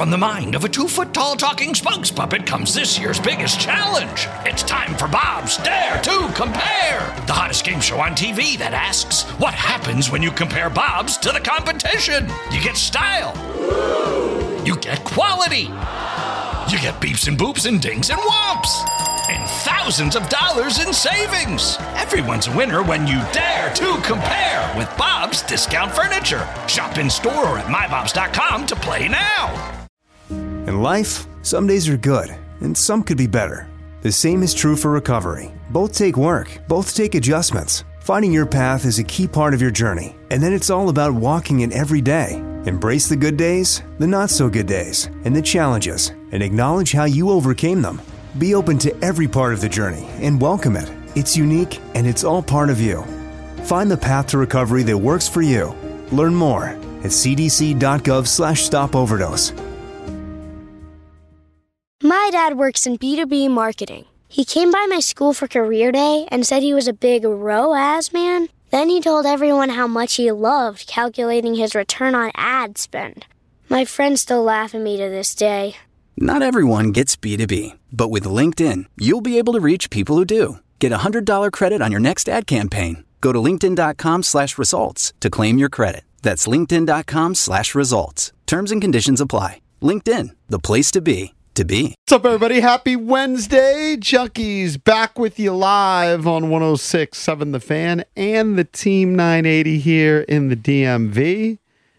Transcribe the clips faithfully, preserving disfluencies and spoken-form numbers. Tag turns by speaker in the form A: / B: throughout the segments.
A: From the mind of a two-foot-tall talking spokes puppet comes this year's biggest challenge. It's time for Bob's Dare to Compare, the hottest game show on T V that asks, what happens when you compare Bob's to the competition? You get style. You get quality. You get beeps and boops and dings and whomps. And thousands of dollars in savings. Everyone's a winner when you dare to compare with Bob's Discount Furniture. Shop in store or at my bobs dot com to play now.
B: In life, some days are good, and some could be better. The same is true for recovery. Both take work, both take adjustments. Finding your path is a key part of your journey, and then it's all about walking it every day. Embrace the good days, the not-so-good days, and the challenges, and acknowledge how you overcame them. Be open to every part of the journey and welcome it. It's unique, and it's all part of you. Find the path to recovery that works for you. Learn more at c d c dot gov slash stop overdose.
C: My dad works in B two B marketing. He came by my school for career day and said he was a big R O A S man. Then he told everyone how much he loved calculating his return on ad spend. My friends still laugh at me to this day.
D: Not everyone gets B two B, but with LinkedIn, you'll be able to reach people who do. Get a one hundred dollars credit on your next ad campaign. Go to linkedin.com slash results to claim your credit. That's linkedin.com slash results. Terms and conditions apply. LinkedIn, the place to be, to be.
E: What's up, everybody? Happy Wednesday. Junkies back with you live on one oh six point seven The Fan and the Team nine eighty here in the D M V.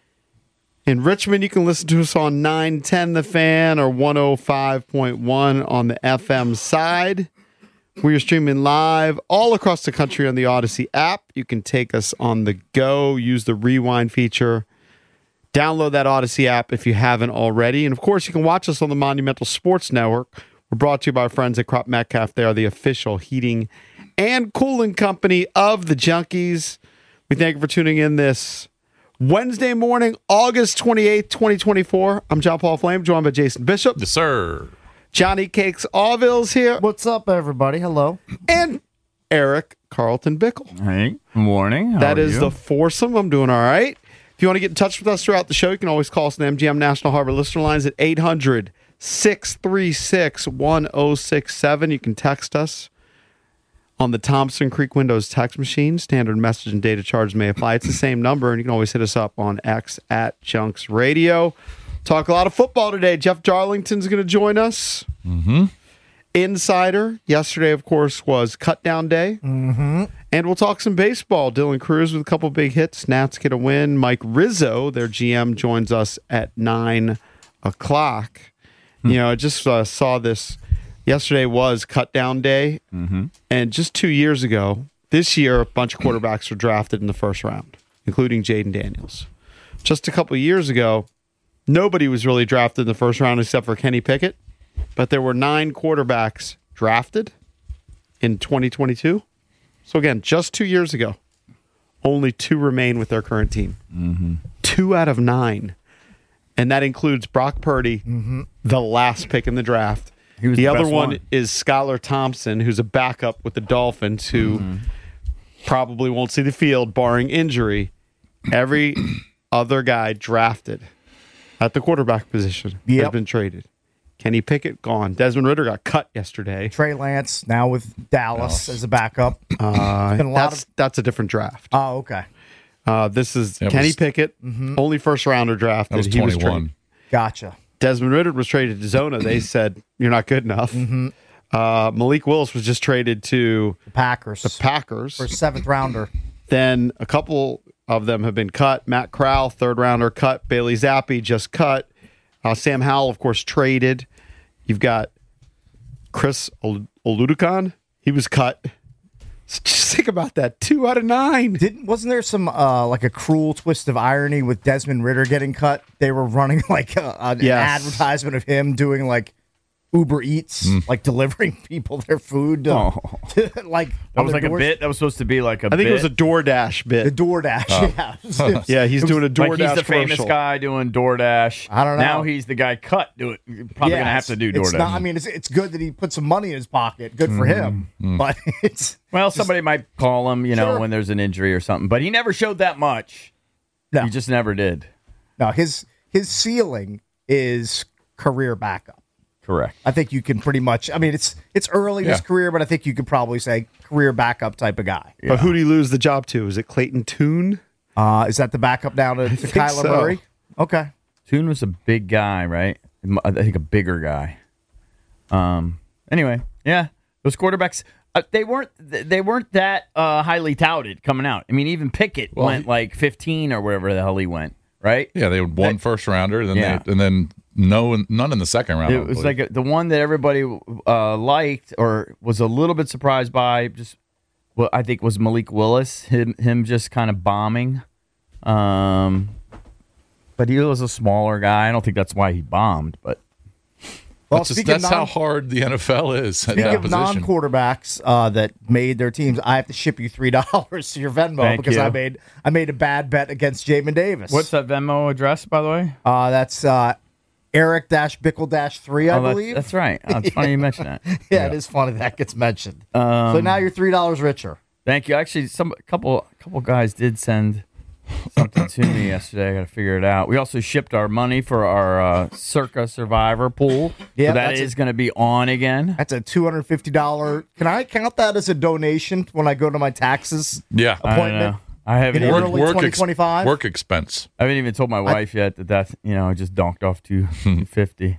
E: In Richmond, you can listen to us on nine ten The Fan or one oh five point one on the F M side. We are streaming live all across the country on the Odyssey app. You can take us on the go, use the rewind feature. Download that Odyssey app if you haven't already. And, of course, you can watch us on the Monumental Sports Network. We're brought to you by our friends at Crop Metcalf. They are the official heating and cooling company of the Junkies. We thank you for tuning in this Wednesday morning, August twenty-eighth, twenty twenty-four. I'm John Paul Flame, joined by Jason Bishop.
F: Yes, sir.
E: Johnny Cakes Allville's here.
G: What's up, everybody? Hello.
E: And Eric Carlton Bickle.
F: Hey, morning. How
E: that
F: are
E: is
F: you?
E: the foursome. I'm doing all right. If you want to get in touch with us throughout the show, you can always call us on the M G M National Harbor listener lines at eight hundred, six three six, one oh six seven. You can text us on the Thompson Creek Windows text machine. Standard message and data charges may apply. It's the same number, and you can always hit us up on X at Junks Radio. Talk a lot of football today. Jeff Darlington's going to join us.
F: Mm-hmm.
E: Insider. Yesterday, of course, was cut down day.
G: Mm-hmm.
E: And we'll talk some baseball. Dylan Cruz with a couple big hits. Nats get a win. Mike Rizzo, their G M, joins us at nine o'clock. Hmm. You know, I just uh, saw this. Yesterday was cut down day.
F: Mm-hmm.
E: And just two years ago, this year, a bunch of quarterbacks were drafted in the first round, including Jaden Daniels. Just a couple of years ago, nobody was really drafted in the first round except for Kenny Pickett. But there were nine quarterbacks drafted in twenty twenty-two. So again, just two years ago, only two remain with their current team.
F: Mm-hmm.
E: Two out of nine. And that includes Brock Purdy,
G: Mm-hmm.
E: the last pick in the draft.
F: He was
E: the,
F: the
E: other
F: best
E: one,
F: one.
E: is Skylar Thompson, who's a backup with the Dolphins, who
F: Mm-hmm.
E: probably won't see the field, barring injury. Every other guy drafted at the quarterback position
G: Yep.
E: has been traded. Kenny Pickett, gone. Desmond Ridder got cut yesterday.
G: Trey Lance now with Dallas as a backup.
E: Uh,
G: been a lot
E: that's,
G: of-
E: that's a different draft.
G: Oh, okay.
E: Uh, this is
F: That
E: Kenny
F: was-
E: Pickett,
G: Mm-hmm.
E: only first rounder drafted.
F: That was
E: He was
F: twenty-one.
E: traded.
G: Gotcha.
E: Desmond Ridder was traded to Zona. They said, you're not good enough.
G: Mm-hmm.
E: Uh, Malik Willis was just traded to
G: The Packers.
E: the Packers.
G: For a seventh rounder.
E: Then a couple of them have been cut. Matt Corral, third rounder, cut. Bailey Zappi just cut. Uh, Sam Howell, of course, traded. You've got Chris Ol- Oludukan. He was cut. Just think about that. Two out of nine.
G: Didn't wasn't there some uh, like a cruel twist of irony with Desmond Ridder getting cut? They were running like a, an
E: Yes.
G: advertisement of him doing like Uber Eats, like delivering people their food. uh,
F: Oh.
G: to, like
F: That
G: on
F: was
G: the
F: like a
G: doors-
F: bit. That was supposed to be like a
E: I think
F: bit.
E: it was a DoorDash
G: The
E: bit.
G: DoorDash. Yeah. It was-
E: Yeah, he's doing a DoorDash
F: like he's the famous
E: commercial.
F: guy doing DoorDash.
G: I don't know.
F: Now he's the guy cut. Do it. You're probably
G: Yeah,
F: gonna have to do
G: it's-
F: DoorDash.
G: It's not, I mean, it's, it's good that he put some money in his pocket. Good for him. But it's
F: well, somebody might call him, you know,
G: Sure.
F: when there's an injury or something. But he never showed that much.
G: no,
F: He just never did.
G: no. His his ceiling is career backup.
F: Correct.
G: I think you can pretty much. I mean, it's it's early in his
H: Yeah.
G: career, but I think you could probably say career backup type of guy.
E: But who do you lose the job to? Is it Clayton Tune?
G: Uh, is that the backup now to, to
E: think
G: Kyler
E: so.
G: Murray? Okay.
F: Toon was a big guy, right? I think a bigger guy. Um. Anyway, yeah, those quarterbacks. Uh, they weren't. They weren't that uh, highly touted coming out. I mean, even Pickett
H: Well,
F: went
H: he-
F: like fifteen or whatever the hell he went. Right.
H: Yeah, they won
F: Like-
H: first rounder, and then
F: Yeah.
H: they, and then no, none in the second round. I
F: It was
H: believe.
F: like a, the one that everybody uh, liked or was a little bit surprised by. Just well, I think was Malik Willis. Him, him just kind of bombing. Um, but he was a smaller guy. I don't think that's why he bombed. But
G: Well,
H: that's just,
G: speaking of
H: that's how
G: non-
H: hard the N F L is at
G: Speaking
H: that
G: of
H: position.
G: non-quarterbacks uh, that made their teams, I have to ship you three dollars to your Venmo
F: Thank
G: because
F: you.
G: I made I made a bad bet against Jamin Davis.
F: what's that Venmo address, by the way?
G: Uh, that's uh, Eric dash Bickle dash three, I
F: Oh, that's,
G: believe.
F: that's right. Oh, it's funny you mentioned that.
G: yeah, it is funny that gets mentioned.
F: Um,
G: so now you're three dollars richer.
F: Thank you. Actually, some a couple couple guys did send something to me yesterday. I got to figure it out. We also shipped our money for our uh, Circa Survivor pool.
G: Yeah,
F: so that
G: that's
F: is
G: a-
F: going to be on again.
G: That's a two hundred fifty dollars. Can I count that as a donation when I go to my taxes
H: yeah,
F: I don't
G: appointment?
F: know. I haven't.
G: In
F: Even,
G: early
H: work,
G: twenty
H: ex-
G: twenty-five?
H: work expense.
F: I haven't even told my wife yet that that's you know I just donked off to two fifty.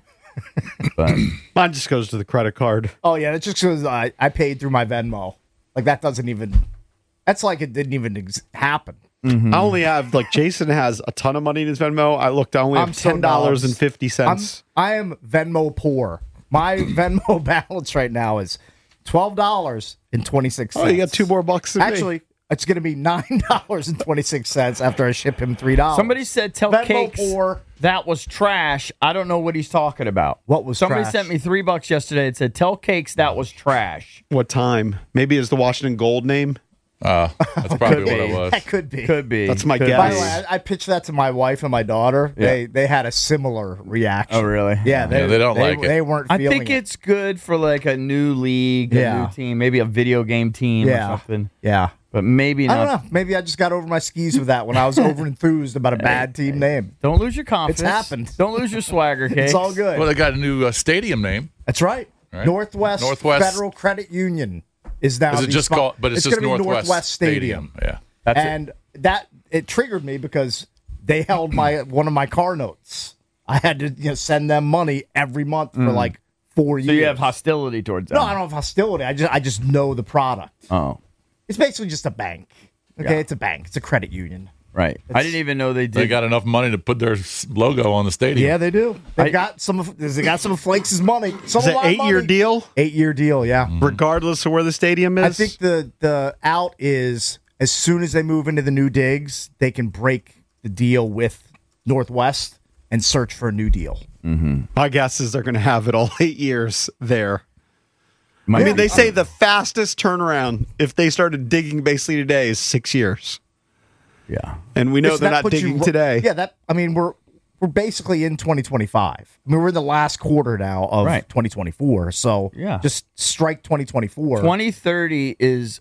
F: But
E: Mine just goes to the credit card.
G: Oh yeah, that's just because I, I paid through my Venmo. Like that doesn't even. That's like it didn't even ex- happen.
E: I only have like Jason has a ton of money in his Venmo. I looked. I only
G: I'm
E: have
G: so
E: ten dollars and fifty
G: I'm,
E: cents.
G: I am Venmo poor. My Venmo balance right now is twelve dollars and twenty six cents.
E: Oh, you got two more bucks than me.
G: Actually, it's going to be nine dollars and twenty six cents after I ship him three dollars.
F: somebody said tell
G: Venmo
F: Cakes
G: poor.
F: that was trash. I don't know what he's talking about.
G: What was
F: somebody
G: trash?
F: sent me three bucks yesterday and said tell Cakes that was trash.
E: What time? Maybe it's the Washington Gold name.
H: Uh, that's probably what
F: be.
H: it was.
G: That could be.
F: Could be.
E: That's my
F: Could
E: guess.
G: By
F: be.
G: the way, I, I pitched that to my wife and my daughter.
F: Yeah.
G: They they had a similar reaction.
F: Oh, really?
G: Yeah, they,
H: Yeah, they don't like it.
G: They weren't.
F: I
G: feeling
F: think
G: it.
F: it's good for like a new league, a
G: Yeah.
F: new team, maybe a video game team
G: Yeah.
F: or something.
G: Yeah.
F: But maybe
G: I
F: not.
G: don't know. Maybe I just got over my skis with that when I was over enthused about a bad team name.
F: Don't lose your confidence.
G: It's happened.
F: Don't lose your swagger, Cakes.
G: It's all good.
H: Well, they got a new uh, stadium name.
G: That's right.
H: Right.
G: Northwest,
H: Northwest-
G: Federal Credit Union is now.
H: Is it
G: the
H: just
G: spot-
H: called? But it's, just
G: gonna be
H: Northwest,
G: Stadium.
H: Yeah.
F: That's it.
G: and that it triggered me because they held my one of my car notes. I had to you know, send them money every month for like four years.
F: So you have hostility towards them.
G: no, I don't have hostility. I just I just know the product.
F: Oh,
G: It's basically just a bank. Okay,
F: Yeah.
G: it's a bank. It's a credit union.
F: right. I didn't even know they did.
H: They got enough money to put their s- logo on the stadium.
G: Yeah, they do. They
F: I-
G: got some. Of, they got some of Flakes' money. Some
E: Is
G: of
E: it
G: our
E: eight year
G: money.
E: deal,
G: Eight year deal. Yeah.
E: regardless of where the stadium is?
G: I think the the out is as soon as they move into the new digs, they can break the deal with Northwest and search for a new deal.
E: my guess is they're going to have it all eight years there.
F: Might
E: I mean,
F: be-
E: they say the fastest turnaround if they started digging basically today is six years,
F: yeah.
E: and we know
G: So
E: they're
G: that
E: not
G: puts you
E: digging
G: ri-
E: today.
G: Yeah, that I mean we're we're basically in twenty twenty-five. I mean we're in the last quarter now of
F: Right.
G: twenty twenty-four. So
F: Yeah.
G: just strike twenty twenty-four.
F: twenty thirty is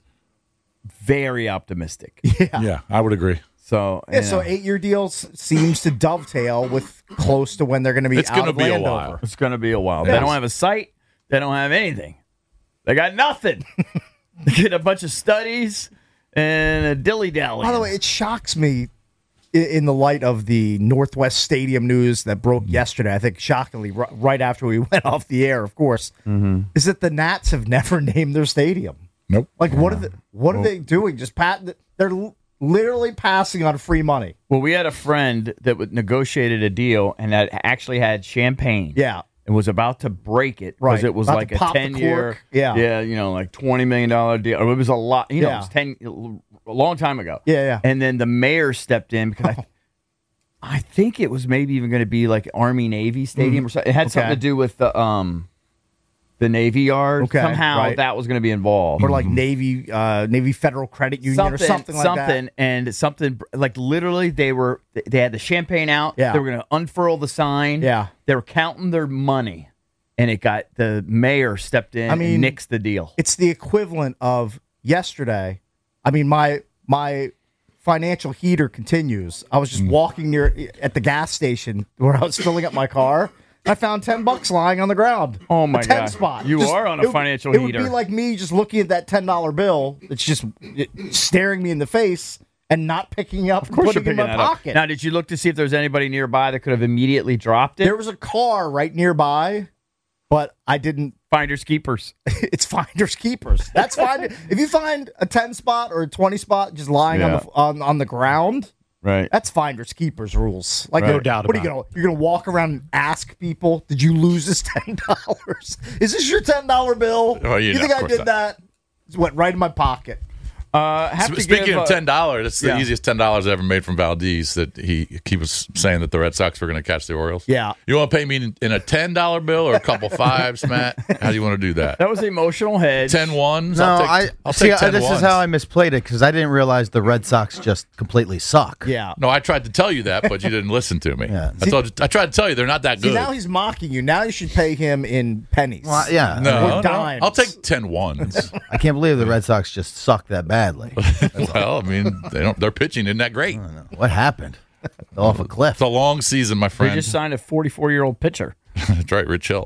F: very optimistic.
H: Yeah, I would agree.
F: So
G: Yeah,
F: you
G: so
F: know,
G: eight year deals seems to dovetail with close to when they're going to be
H: It's
G: out
H: gonna
G: of
H: be a
G: Landover.
H: while.
F: it's going to be a while.
H: Yes.
F: They don't have a site. They don't have anything. They got nothing. They get a bunch of studies and a dilly dally.
G: By the way, it shocks me i- in the light of the Northwest Stadium news that broke yesterday. I think shockingly, r- right after we went off the air, of course, is that the Nats have never named their stadium.
H: Nope.
G: Like, what are they, what are they doing? Just pat. They're l- literally passing on free money.
F: Well, we had a friend that would- negotiated a deal and that actually had champagne.
G: Yeah.
F: And was about to break it because
G: Right.
F: it was
G: About
F: like
G: to
F: a
G: pop the
F: ten year,
G: cork. Yeah.
F: yeah, you know, like twenty million dollar deal. It was a lot, you know,
G: Yeah.
F: it was ten a long time ago.
G: Yeah, yeah.
F: And then the mayor stepped in because I, I think it was maybe even going to be like Army Navy Stadium or something. It had something
G: Okay.
F: to do with the um, the Navy Yard.
G: Okay,
F: Somehow
G: right.
F: that was going to be involved.
G: Or like Navy, uh, Navy Federal Credit Union or something like
F: something,
G: that.
F: and something like literally they were they had the champagne out.
G: Yeah.
F: They were going to unfurl the sign.
G: Yeah.
F: They were counting their money, and it got the mayor stepped in
G: I mean,
F: and nixed the deal.
G: It's the equivalent of yesterday. I mean, my my financial heater continues. I was just walking near at the gas station where I was filling up my car. I found ten bucks lying on the ground.
F: Oh my
G: a ten
F: God.
G: spot.
F: You are on a
G: it would-
F: financial
G: it
F: heater.
G: would be like me just looking at that ten dollar bill. It's just it, staring me in the face and not picking up.
F: Of course,
G: and
F: you're
G: putting it
F: picking
G: in my
F: that up.
G: pocket.
F: Now, did you look to see if there was anybody nearby that could have immediately dropped it?
G: There was a car right nearby, but I didn't.
F: Finders keepers.
G: It's finders keepers. That's fine. If you find a ten spot or a twenty spot just lying
F: Yeah.
G: on the on, on the ground,
F: Right.
G: that's finders keepers rules. Like,
E: No doubt
G: what are you
E: about
G: gonna you're gonna walk around and ask people, did you lose this ten dollars? Is this your ten dollar bill?
H: Oh, you know,
G: think
H: of
G: I
H: course
G: did
H: not.
G: that? It went right in my pocket.
F: Uh, have
H: Sp-
F: to
H: Speaking
F: give,
H: of
F: uh,
H: ten dollars, it's the
F: yeah.
H: easiest ten dollars ever made from Valdez. That he he was saying that the Red Sox were going to catch the Orioles.
G: Yeah.
H: You want to pay me in, in a ten dollar bill or a couple fives, Matt? How do you want to do that?
F: That was an emotional hedge.
H: Ten ones.
I: No,
H: I'll take,
I: I
H: I'll
I: see.
H: take ten
I: This
H: ones.
I: is how I misplayed it because I didn't realize the Red Sox just completely suck.
G: Yeah.
H: No, I tried to tell you that, but you didn't listen to me.
I: Yeah.
H: I, told you, I tried to tell you they're not that
G: See,
H: good.
G: now he's mocking you. Now you should pay him in pennies.
I: Well, yeah.
H: no,
G: Or
H: no.
G: dimes.
H: I'll take ten ones.
I: I can't believe the Red Sox just suck that badly.
H: Well, I mean, they don't. Their pitching isn't that great.
I: What happened? Fell off a cliff.
H: It's a long season, my
F: They
H: friend.
F: just signed a forty-four-year-old pitcher.
H: That's right, Rich Hill.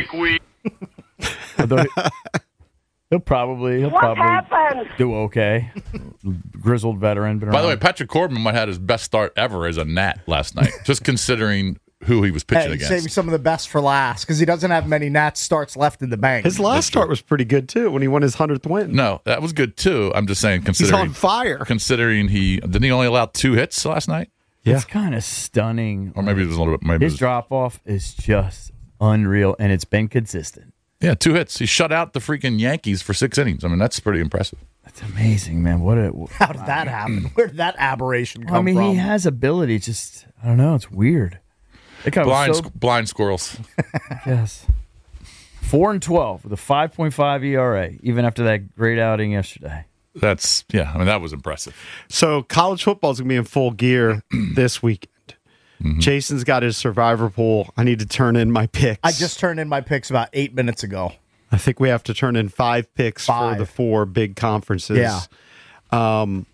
F: Although he- he'll probably he'll probably do okay. Grizzled veteran. Been
H: By the way,
F: around.
H: Patrick Corbin might have had his best start ever as a Nat last night, just considering who he was pitching
G: Hey,
H: against.
G: saving some of the best for last because he doesn't have many Nats starts left in the bank.
E: His last start was pretty good too when he won his hundredth win.
H: No, that was good too. I'm just saying,
E: He's
H: considering
E: on fire.
H: considering he didn't he only allow two hits last night,
E: Yeah.
F: It's kind of stunning.
H: or maybe it was a little bit. Maybe it
F: His
H: was,
F: drop off is just unreal, and it's been consistent.
H: yeah, two hits. He shut out the freaking Yankees for six innings. I mean, that's pretty impressive.
F: That's amazing, man. What a
G: How did that happen? Where did that aberration come
F: I mean,
G: from?
F: he has ability. Just I don't know. It's weird. That guy was
H: Blind,
F: so-
H: squ- blind squirrels.
F: yes. Four and twelve with a five point five E R A, even after that great outing yesterday.
H: That's yeah. I mean, that was impressive.
E: So college football is going to be in full gear this weekend.
H: Mm-hmm.
E: Jason's got his survivor pool. I need to turn in my picks.
G: I just turned in my picks about eight minutes ago.
E: I think we have to turn in five picks
G: Five.
E: for the four big conferences.
G: Yeah.
E: Um,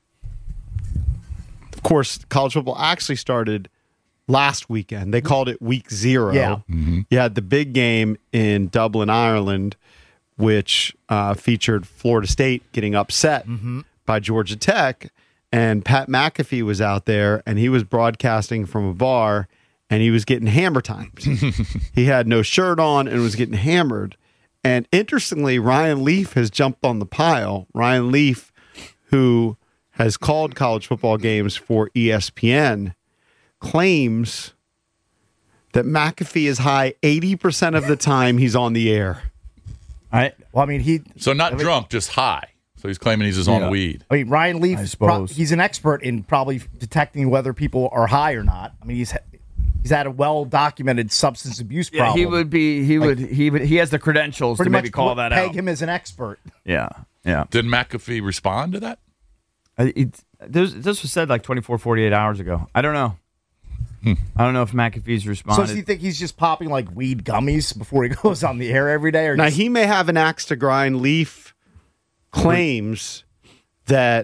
E: of course, college football actually started last weekend. They called it week zero.
G: Yeah.
E: You had the big game in Dublin, Ireland, which uh, featured Florida State getting upset by Georgia Tech. And Pat McAfee was out there, and he was broadcasting from a bar, and he was getting hammer timed. He had no shirt on and was getting hammered. And interestingly, Ryan Leaf has jumped on the pile. Ryan Leaf, who has called college football games for E S P N, claims that McAfee is high eighty percent of the time he's on the air.
F: I
G: Well, I mean, he.
H: So not drunk, just high. So he's claiming he's just on
F: Yeah.
H: weed.
G: I mean, Ryan Leaf.
F: I
G: is pro-
F: suppose.
G: he's an expert in probably detecting whether people are high or not. I mean, he's he's had a well documented substance abuse
F: yeah,
G: problem.
F: he would be. He would. He would. He has the credentials
G: pretty
F: to maybe
G: much
F: call that
G: peg
F: out.
G: him as an expert.
F: Yeah. Yeah.
H: Did McAfee respond to that?
F: I- It, this, this was said like twenty-four, forty-eight hours ago. I don't know. I don't know if McAfee's
G: So
F: responded.
G: does he think he's just popping like weed gummies before he goes on the air every day? Or
E: Now,
G: just-
E: he may have an axe to grind. Leaf claims that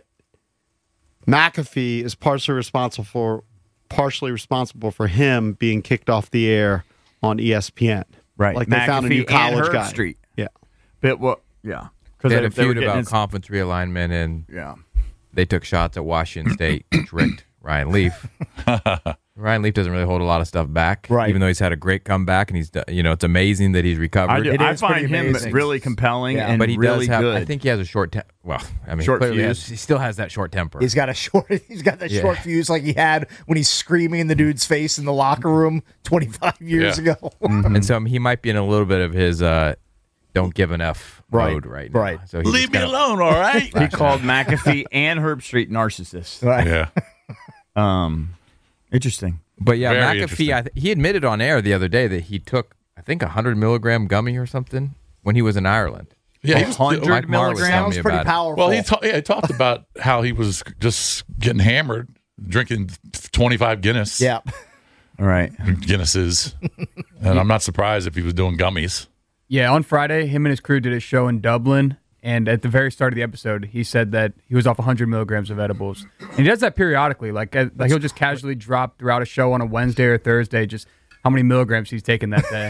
E: McAfee is partially responsible for partially responsible for him being kicked off the air on E S P N.
F: Right.
E: Like they found a new
F: McAfee and
E: college
F: Herb
E: guy.
F: Street.
E: Yeah.
F: But what? Yeah.
J: They had a
F: they were
J: feud
F: getting
J: about
F: his-
J: conference realignment, and
F: Yeah.
J: they took shots at Washington State, which ricked Ryan Leaf. Ryan Leaf doesn't really hold a lot of stuff back,
G: Right.
J: even though he's had a great comeback, and he's do- you know it's amazing that he's recovered.
F: I, do,
G: It
F: I
G: is
F: find
G: pretty
F: him
G: amazing.
F: really compelling
G: Yeah.
F: and
J: but he
F: really
J: does have.
F: good.
J: I think he has a short. Te- well, I mean,
F: Short
J: clearly
F: fuse.
J: has- he still has that short temper.
G: He's got a short. He's got that
J: Yeah.
G: short fuse like he had when he's screaming in the dude's face in the locker room twenty-five years
H: Yeah.
G: ago.
J: and so he might be in a little bit of his uh, don't give an F
G: Right.
J: mode right now.
G: Right.
J: So he's
H: Leave
J: just
H: me
J: kinda-
H: alone, all right?
F: he called McAfee and Herb Street narcissists.
G: Right.
H: yeah.
F: Um, interesting.
J: But yeah,
H: Very
J: McAfee.
H: interesting.
J: I th- he admitted on air the other day that he took, I think, a hundred milligram gummy or something when he was in Ireland.
H: Yeah, he was,
J: Mike
F: hundred
J: Marr was telling
F: milligrams.
J: me
G: Sounds pretty
J: about it.
G: powerful.
H: well, he, ta- yeah, he talked about how he was just getting hammered, drinking twenty-five Guinness.
G: yeah.
F: All right.
H: Guinnesses. And I'm not surprised if he was doing gummies.
K: Yeah, on Friday, him and his crew did a show in Dublin, and at the very start of the episode, he said that he was off one hundred milligrams of edibles. And he does that periodically. Like, uh, like he'll just casually drop throughout a show on a Wednesday or Thursday, just how many milligrams he's taken that day.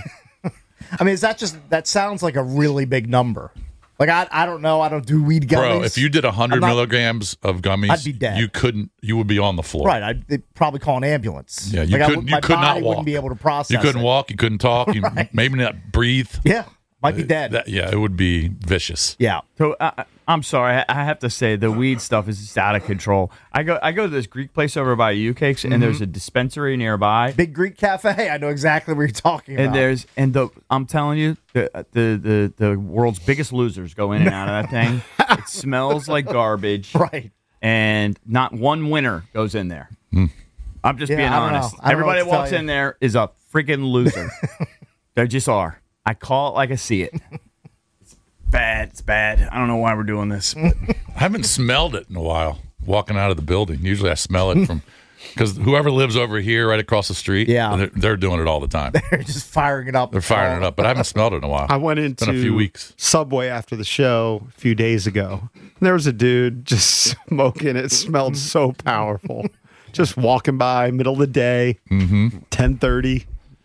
G: I mean, is that just that sounds like a really big number? Like I, I don't know. I don't do weed gummies.
H: Bro, if you did one hundred
G: not,
H: milligrams of gummies,
G: I'd be dead.
H: You couldn't. You would be on the floor.
G: Right. I'd they'd probably call an ambulance.
H: Yeah, you
G: like
H: couldn't.
G: I,
H: You could not walk.
G: Wouldn't be able to process.
H: You couldn't
G: it.
H: walk. You couldn't talk. You
G: Right.
H: maybe not breathe.
G: Yeah, might be dead.
H: That, yeah, it would be vicious.
G: Yeah.
F: So uh, I'm sorry, I have to say the weed stuff is just out of control. I go I go to this Greek place over by U Cakes, and
G: Mhm.
F: there's a dispensary nearby.
G: Big Greek Cafe. I know exactly what you're talking about.
F: And there's and the I'm telling you, the the the, the world's biggest losers go in and out of that thing. It smells like garbage,
G: right?
F: And not one winner goes in there.
H: Mm.
F: I'm just
G: Yeah,
F: being
G: I don't
F: honest.
G: know. I don't know
F: Everybody
G: what to tell
F: walks
G: you.
F: in there is a freaking loser. They just are. I call it like I see it. It's bad. It's bad. I don't know why we're doing this. but-
H: I haven't smelled it in a while. Walking out of the building, usually I smell it from because whoever lives over here, right across the street,
G: Yeah.
H: they're, they're doing it all the time.
G: They're just firing it up.
H: They're firing it up, but I haven't smelled it in a while.
E: I went
H: It's
E: into
H: been a few weeks.
E: Subway after the show a few days ago. There was a dude just smoking. It smelled so powerful. Just walking by, middle of the day,
H: mm-hmm.
E: ten thirty.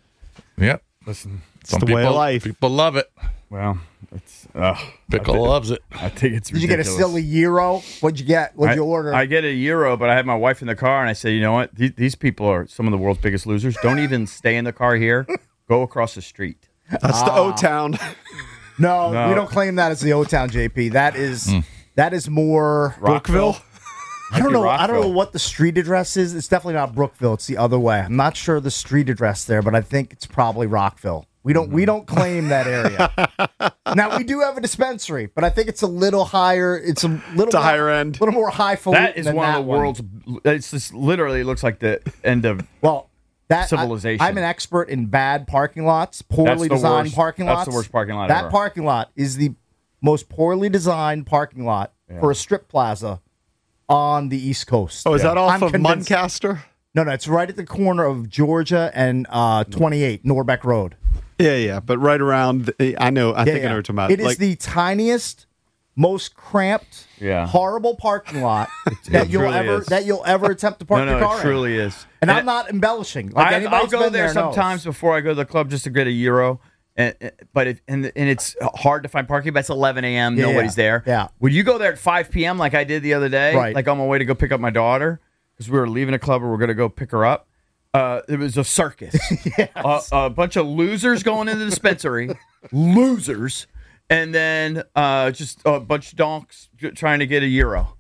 H: Yep. Listen,
E: It's
H: some
E: the
H: people,
E: way of life.
H: People love it.
F: Well, it's uh,
H: Pickle loves it.
F: I think it's
G: Did you get a
F: ridiculous.
G: silly gyro? What'd you get? What'd
F: I,
G: you order?
F: I get a euro, but I had my wife in the car, and I said, you know what? These, these people are some of the world's biggest losers. Don't even stay in the car here. Go across the street.
E: That's the O Town.
G: no,
F: No.
G: we don't claim that as the O Town, J P. That is
H: Mm.
G: that is more
E: Brookville?
G: I don't
F: Might be
G: know. I don't know
F: Rockville.
G: what the street address is. It's definitely not Brookville. It's the other way. I'm not sure the street address there, but I think it's probably Rockville. We don't we don't claim that area. Now we do have a dispensary, but I think it's a little higher. It's a little
E: It's a
G: more,
E: higher end.
G: a little more highfalutin.
F: That is
G: than
F: one
G: that
F: of the world's. It's just literally looks like the end of
G: well. That,
F: civilization.
G: I, I'm an expert in bad parking lots, poorly
F: That's the
G: designed
F: worst-
G: parking
F: that's
G: lots.
F: the worst parking lot
G: That
F: ever.
G: parking lot is the most poorly designed parking lot for a strip plaza on the East Coast.
E: Oh, is that off
G: I'm
E: of
G: convinced-
E: Muncaster?
G: No, no, it's right at the corner of Georgia and uh, twenty-eight Norbeck Road.
E: Yeah, yeah, but right around. The, I know. I
G: Yeah,
E: think
G: yeah.
E: I know what you're talking about.
G: It is
E: Like,
G: the tiniest, most cramped,
F: Yeah.
G: horrible parking lot that
F: it
G: you'll
F: truly
G: ever
F: is.
G: that you'll ever attempt to park
F: no, no,
G: your car
F: it truly is.
G: in. And I'm not embellishing. Like
F: I,
G: anybody
F: I'll
G: who's
F: go
G: been
F: there,
G: there knows.
F: sometimes before I go to the club just to get a euro. And, but it, and and it's hard to find parking. But it's eleven a.m.
G: Yeah,
F: Nobody's
G: yeah.
F: there.
G: Yeah.
F: Would you go there at five p.m. like I did the other day?
G: Right.
F: Like on my way to go pick up my daughter because we were leaving a club or we are going to go pick her up. Uh, it was a circus.
G: Yes.
F: uh, a bunch of losers going into the dispensary. Losers. And then uh, just a bunch of donks trying to get a euro.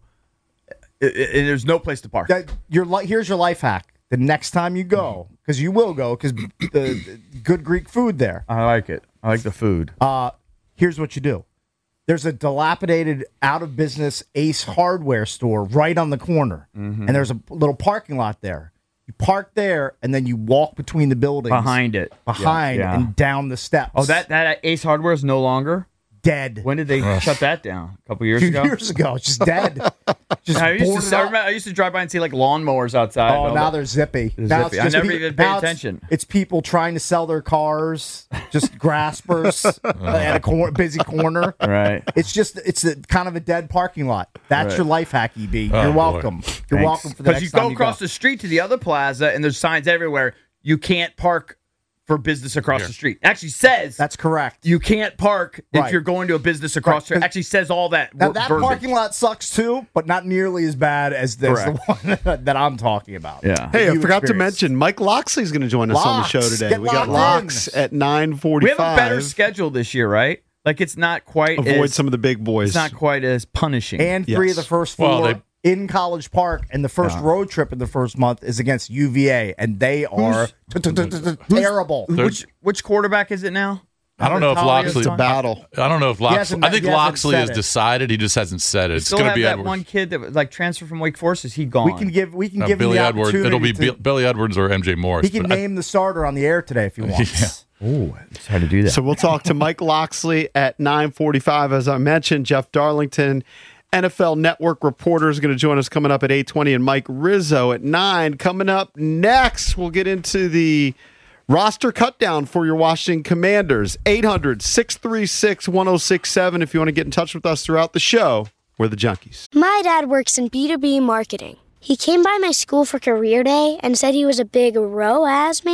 F: And there's no place to park.
G: That, your li- here's your life hack. The next time you go, because you will go, because the, the good Greek food there.
F: I like it. I like the food.
G: Uh, here's what you do. There's a dilapidated, out of business Ace Hardware store right on the corner,
F: Mhm.
G: and there's a little parking lot there. You park there, and then you walk between the buildings
F: Behind it.
G: behind
F: Yeah.
G: and down the steps.
F: Oh, that, that Ace Hardware is no longer?
G: dead.
F: When did they shut that down? A couple years
G: Two
F: ago?
G: years ago, it's just dead. Just
F: I used,
G: boarded
F: to, I,
G: up.
F: remember, I used to drive by and see like lawnmowers outside.
G: Oh,
F: and
G: now
F: all
G: they're zippy.
F: They're
G: Now
F: zippy.
G: it's
F: I
G: just
F: never
G: pe-
F: even paid
G: now it's-
F: attention.
G: It's people trying to sell their cars, just graspers at a cor- busy corner.
F: that. Right.
G: It's just it's a, kind of a dead parking lot. That's
F: Right.
G: your life hack, E B.
H: Oh,
G: You're
H: boy.
G: welcome. You're welcome for the
F: Because
G: next
F: you go
G: time
F: across
G: you
F: the street to the other plaza and there's signs everywhere. You can't park for business across
H: Here.
F: the street. It actually says
G: That's correct.
F: you can't park if
G: Right.
F: you're going to a business across
G: Right,
F: the street.
G: 'cause-
F: Actually says all that.
G: Now
F: wor-
G: that
F: verbiage.
G: parking lot sucks too, but not nearly as bad as, the- as the one that I'm talking about.
F: Yeah.
E: Hey, I
G: You
E: forgot to
G: experienced.
E: mention Mike Loxley's going to join us on the
G: Locks.
E: show today.
G: Get
E: We got
G: locked in.
E: Locks at nine
F: We
E: forty-five.
F: have a better schedule this year, right? Like it's not quite
E: Avoid
F: as,
E: some of the big boys.
F: it's not quite as punishing.
G: And three
E: Yes.
G: of the first
H: Well,
G: four
H: they-
G: in College Park, and the first road trip in the first month is against U V A, and they are t- t- t- t- terrible.
F: which which quarterback is it now?
H: I don't know if
F: Talia
H: Loxley.
F: is on?
E: battle.
H: I don't know if Loxley.
G: hasn't-
H: I think
G: he hasn't
H: Loxley
G: said
H: has
G: it.
H: decided. He just hasn't said it.
F: We
H: It's
F: still
H: going to
F: have
H: be
F: that
H: Edwards.
F: one kid that was, like transferred from Wake Forest. Is he gone?
G: We can give we can
H: Uh,
G: give
H: Billy
G: him the
H: Edwards.
G: opportunity.
H: It'll be
G: to-
H: Bill- Billy Edwards or M J Morris.
G: he can
H: but I-
G: name the starter on the air today if he wants.
F: Oh, it's hard to do that.
E: So we'll talk to Mike Loxley at nine forty-five. As I mentioned, Jeff Darlington, N F L Network reporter, is going to join us coming up at eight twenty, and Mike Rizzo at nine. Coming up next, we'll get into the roster cut down for your Washington Commanders. eight hundred, six three six, one oh six seven if you want to get in touch with us throughout the show. We're the Junkies.
C: My dad works in B two B marketing. He came by my school for career day and said he was a big R O A S man.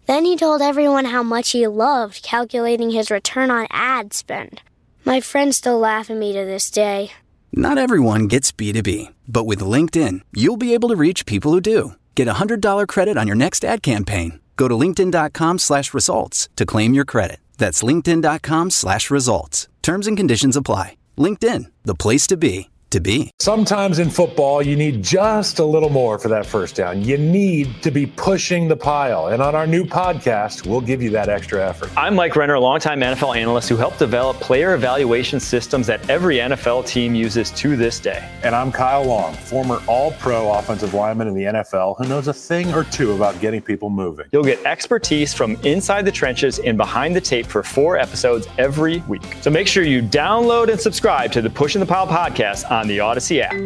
C: Then he told everyone how much he loved calculating his return on ad spend. My friends still laugh at me to this day.
D: Not everyone gets B two B, but with LinkedIn, you'll be able to reach people who do. Get a one hundred dollars credit on your next ad campaign. Go to linkedin.com slash results to claim your credit. That's linkedin.com slash results. Terms and conditions apply. LinkedIn, the place to be, to be.
L: Sometimes in football, you need just a little more for that first down. You need to be pushing the pile. And on our new podcast, we'll give you that extra effort.
M: I'm Mike Renner, a longtime N F L analyst who helped develop player evaluation systems that every N F L team uses to this day.
L: And I'm Kyle Long, former all-pro offensive lineman in the N F L who knows a thing or two about getting people moving.
M: You'll get expertise from inside the trenches and behind the tape for four episodes every week. So make sure you download and subscribe to the Pushing the Pile podcast on the Odyssey app.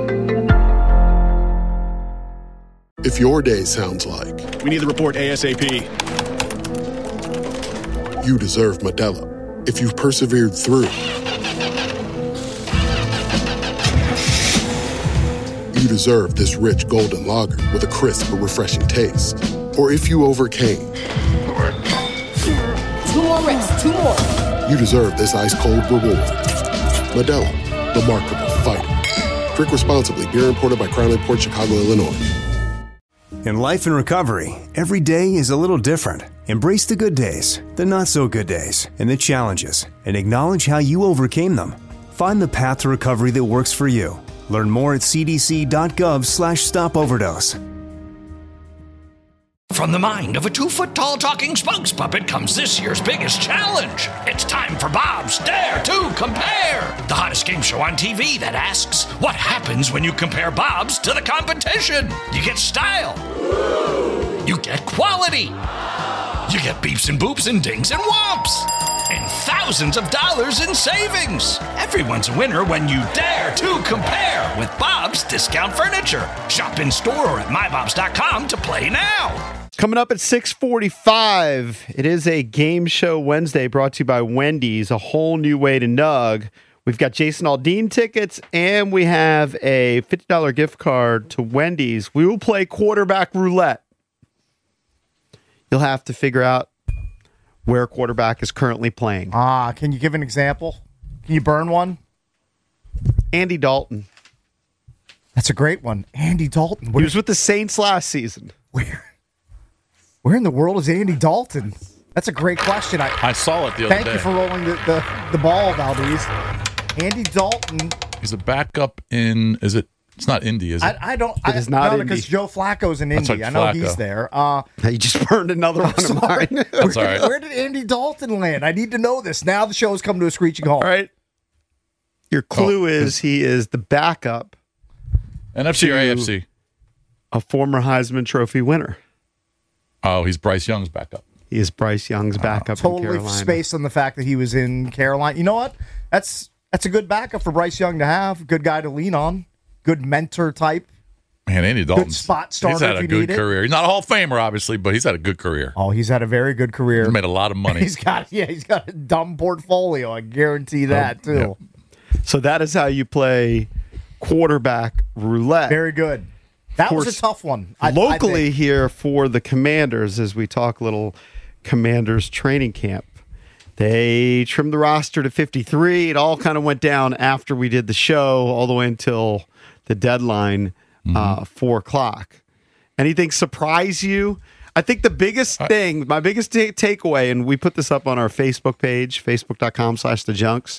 N: If your day sounds like
O: we need the report ASAP,
N: you deserve Modelo. If you've persevered through, you deserve this rich golden lager with a crisp but refreshing taste. Or if you overcame,
P: two more reps, two more.
N: You deserve this ice cold reward. Modelo, the mark of a fighter. Drink responsibly. Beer imported by Crown Port Chicago, Illinois.
B: In life and recovery, every day is a little different. Embrace the good days, the not so good days, and the challenges, and acknowledge how you overcame them. Find the path to recovery that works for you. Learn more at cdc.gov slash stop overdose.
A: From the mind of a two-foot-tall talking spokes puppet comes this year's biggest challenge. It's time for Bob's Dare to Compare, the hottest game show on T V that asks, what happens when you compare Bob's to the competition? You get style. You get quality. You get beeps and boops and dings and whomps. And thousands of dollars in savings. Everyone's a winner when you dare to compare with Bob's Discount Furniture. Shop in store or at my bobs dot com to play now.
E: Coming up at six forty-five, it is a Game Show Wednesday brought to you by Wendy's, a whole new way to nug. We've got Jason Aldean tickets, and we have a fifty dollars gift card to Wendy's. We will play quarterback roulette. You'll have to figure out where quarterback is currently playing.
G: Ah, can you give an example? Can you burn one?
E: Andy Dalton.
G: That's a great one. Andy Dalton.
E: Where, he was with the Saints last season.
G: Where? Where in the world is Andy Dalton? That's a great question. I,
H: I saw it the other
G: thank
H: day.
G: Thank you for rolling the, the, the ball, Valdez. Andy Dalton.
H: He's a backup in, is it? It's not Indy, is it?
G: I, I don't.
E: It
G: I,
E: is not
G: no,
E: Indy.
G: because Joe Flacco's in
H: That's
G: Indy.
H: like
G: I know
H: Flacco.
G: he's there. Uh,
E: you just burned another one of mine.
H: That's all right.
G: Where did Andy Dalton land? I need to know this. Now the show has come to a screeching halt.
E: All right. Your clue
H: Oh,
E: is he is the backup.
H: N F C or A F C?
E: A former Heisman Trophy winner.
H: Oh, he's Bryce Young's backup.
E: He is Bryce Young's backup in
G: Totally
E: Carolina.
G: spaced on the fact that he was in Carolina. You know what? That's that's a good backup for Bryce Young to have. Good guy to lean on. Good mentor type.
H: Man, Andy Dalton.
G: spot starter
H: He's had
G: if
H: a
G: you
H: good
G: need it.
H: career. He's not a Hall of Famer, obviously, but he's had a good career.
G: Oh, he's had a very good career.
H: He's made a lot of money.
G: He's got yeah, he's got a dumb portfolio. I guarantee that
H: Oh,
G: too.
H: yeah.
E: So that is how you play quarterback roulette.
G: Very good. That was
E: course,
G: a tough one. I,
E: Locally
G: I think.
E: here for the Commanders, as we talk a little Commanders training camp, they trimmed the roster to fifty-three. It all kind of went down after we did the show, all the way until the deadline, mm-hmm. uh, four o'clock. Anything surprise you? I think the biggest thing, my biggest t- takeaway, and we put this up on our Facebook page, facebook.com slash the junks,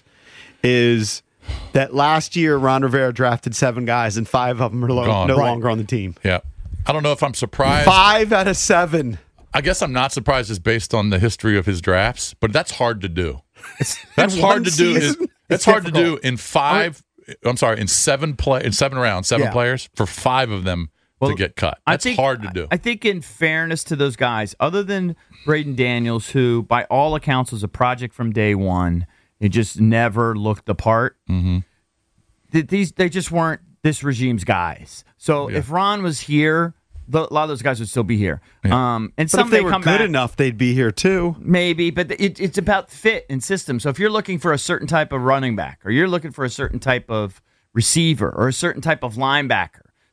E: is that last year Ron Rivera drafted seven guys and five of them are lo-
H: Gone.
E: no
H: Right.
E: longer on the team.
H: Yeah. I don't know if I'm surprised.
E: Five out of seven.
H: I guess I'm not surprised just based on the history of his drafts, but that's hard to do. That's hard to do. Is, that's hard
G: difficult.
H: to do in five. I'm sorry, in seven play in seven rounds, seven
G: Yeah.
H: players for five of them
F: Well,
H: to get cut.
F: I
H: That's
F: think-
H: hard to do.
F: I think, in fairness to those guys, other than Braden Daniels, who by all accounts was a project from day one, he just never looked the part.
H: Mm-hmm.
F: Th- These they just weren't this regime's guys. So
H: Yeah.
F: if Ron was here, the, a lot of those guys would still be here.
H: Yeah.
F: Um, and
E: But
F: some
E: if they
F: may
E: were
F: come
E: good
F: back.
E: enough, they'd be here too.
F: Maybe, but it, it's about fit and system. So if you're looking for a certain type of running back, or you're looking for a certain type of receiver, or a certain type of linebacker,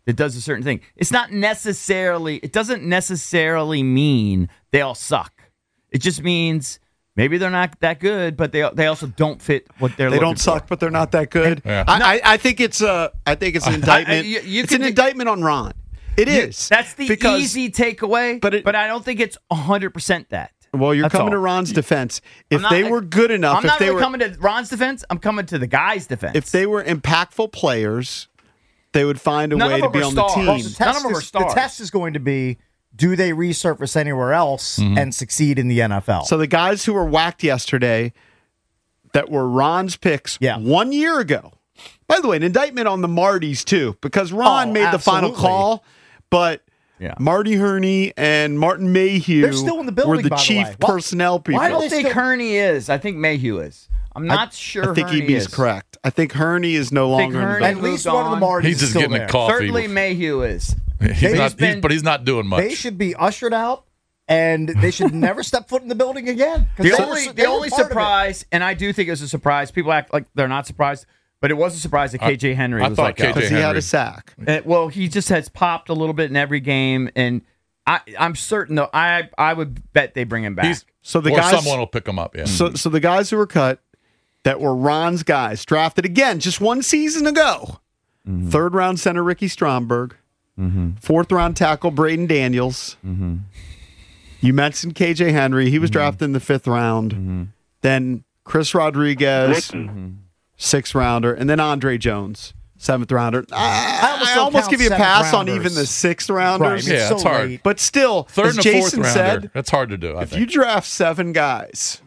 F: that does a certain thing. It's not necessarily, it doesn't necessarily mean they all suck. It just means maybe they're not that good, but they they also don't fit what they're
E: They
F: looking
E: don't suck,
F: for.
E: but they're not that good.
F: Yeah.
E: I,
F: No.
E: I, I think it's a I think it's an indictment.
F: I- you- you
E: it's
F: can
E: an
F: do-
E: indictment on Ron. It
F: You-
E: is.
F: That's the
E: because,
F: easy takeaway, but
E: it-
F: but I don't think it's one hundred percent that.
E: Well, you're
F: That's
E: coming
F: all.
E: to Ron's defense. If
F: I'm not-
E: they were good enough,
F: I'm
E: if
F: not
E: they
F: really
E: were
F: coming to Ron's defense. I'm coming to the guy's defense.
E: if they were impactful players, they would find a
F: None
E: way
F: of
E: to
F: them
E: be
F: are
E: on
F: stars.
E: the team.
F: Well,
G: The
F: None
G: test,
F: of them are
G: is, the
F: stars.
G: test is going to be, do they resurface anywhere else and succeed in the N F L?
E: So the guys who were whacked yesterday that were Ron's picks
G: Yeah.
E: one year ago. By the way, an indictment on the Martys too, because Ron
G: Oh,
E: made the final
G: absolutely.
E: call, but
F: Yeah.
E: Marty Herney and Martin Mayhew
G: They're still in the building,
E: were the
G: by the
E: chief
G: way. Why-
E: personnel people.
F: I don't
G: they
F: think
G: still-
F: Herney is. I think Mayhew is. I'm not
E: I,
F: sure.
E: I think
F: Herney
E: Eby's
F: is.
E: correct. I think Herney is no
F: think
E: longer in the
F: Herney
G: At
E: building.
G: least
F: moved
G: one of the
F: on.
G: Martys
H: He's
G: is
H: just
G: still
H: getting
G: there.
H: a coffee.
F: Certainly Mayhew is.
H: He's
F: He's
H: not,
F: been-
H: he's, but he's not doing much.
G: They should be ushered out, and they should never step foot in the building again. 'Cause
F: The
G: they
F: only,
G: were-
F: the
G: they were
F: only
G: part of it.
F: surprise, and I do think it was a surprise. People act like they're not surprised, but it was a surprise that K J Henry
H: I
F: was
H: thought
F: like
H: K J
E: Because he had
H: Henry-
E: a sack.
F: Uh, well, he just has popped a little bit in every game, and I, I'm certain though. I I would bet they bring him back.
H: He's,
E: So the
H: or
E: guys,
H: someone will pick him up. Yeah.
E: so so the guys who were cut that were Ron's guys drafted again just one season ago.
F: Mm-hmm.
E: Third round center Ricky Stromberg, fourth round tackle Braden Daniels.
F: Mm-hmm.
E: You mentioned K J Henry; he was drafted in the fifth round.
F: Mm-hmm.
E: Then Chris Rodriguez, sixth rounder, and then Andre Jones, seventh rounder. I,
G: almost
E: I
G: don't
E: almost
G: count
E: give you a
G: seventh
E: pass on
G: rounders.
E: even the sixth rounders.
G: Right, I mean,
H: Yeah,
G: so
H: it's hard.
G: late.
E: But still,
H: Third
E: as
H: and a fourth
E: Jason
H: rounder.
E: said,
H: That's hard to do. I
E: if
H: think.
E: you draft seven guys,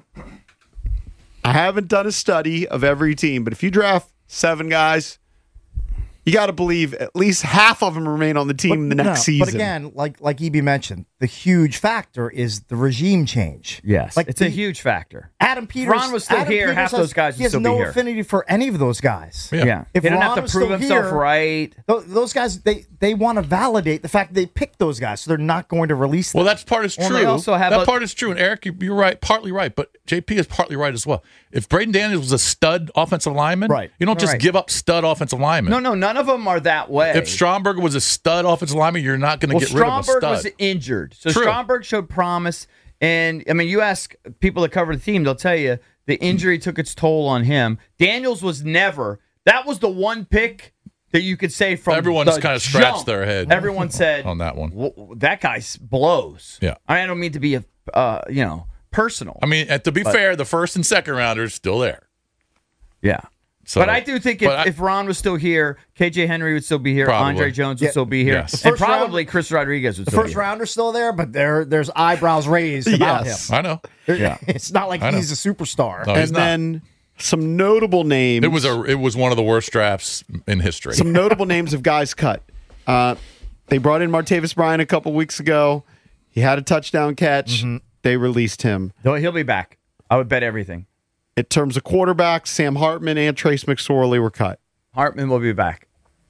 E: I haven't done a study of every team, but if you draft seven guys, you got to believe at least half of them remain on the team the next
G: no,
E: season.
G: But again, like like E B mentioned, the huge factor is the regime change.
F: yes,
G: like
F: it's
G: the-
F: a huge factor.
G: Adam Peters.
F: Ron was still
G: Adam
F: here,
G: Peters
F: half
G: has-
F: those guys would
G: He has
F: still be
G: no
F: here.
G: affinity for any of those guys.
H: Yeah.
F: Yeah,
G: If
F: he didn't
G: Ron
F: have to
G: was
F: prove
G: still
F: himself
G: here-
F: right.
G: Th- Those guys, they they want to validate the fact they picked those guys, so they're not going to release them.
H: Well, that's part is
F: Well,
H: true.
F: they also have
H: that
F: a-
H: part is true, and Eric, you- you're right, partly right. But J P is partly right as well. If Braden Daniels was a stud offensive lineman,
G: Right.
H: you don't just
F: Right.
H: give up stud offensive linemen.
F: No, no, none of them are that way.
H: If Stromberg was a stud offensive lineman, you're not going to
F: well,
H: get rid of a
F: Stromberg
H: stud.
F: was injured, so
H: True.
F: Stromberg showed promise. And I mean, you ask people that cover the team, they'll tell you the injury took its toll on him. Daniels was never. That was the one pick that you could say from
H: Everyone
F: the
H: just kind of scratched
F: jump.
H: their head.
F: Everyone said
H: on that one.
F: "Well, that guy s- blows."
H: Yeah.
F: I don't mean to be a uh, you know personal.
H: I mean, and to be
F: But-
H: fair, the first and second rounders still there.
F: Yeah.
H: So,
F: but I do think if,
H: but I-
F: if Ron was still here, K J Henry would still be here,
H: Probably.
F: Andre Jones would
G: Yeah.
F: still be here,
H: Yes.
G: The
F: and
G: first round-
F: probably Chris Rodriguez would
G: the
F: still
G: first
F: be here.
G: rounder's still there, but there there's eyebrows raised about
E: Yes.
G: him.
H: I know.
F: Yeah.
G: It's not like
H: I know.
G: he's a superstar.
H: No, he's
E: and
H: not.
E: then some notable names.
H: It was a. It was one of the worst drafts in history.
E: some notable names of guys cut. Uh, they brought in Martavis Bryant a couple weeks ago. He had a touchdown catch.
F: Mm-hmm.
E: They released him.
F: Though he'll be back. I would bet everything.
E: In terms of quarterbacks, Sam Hartman and Trace McSorley were cut.
F: Hartman will be back.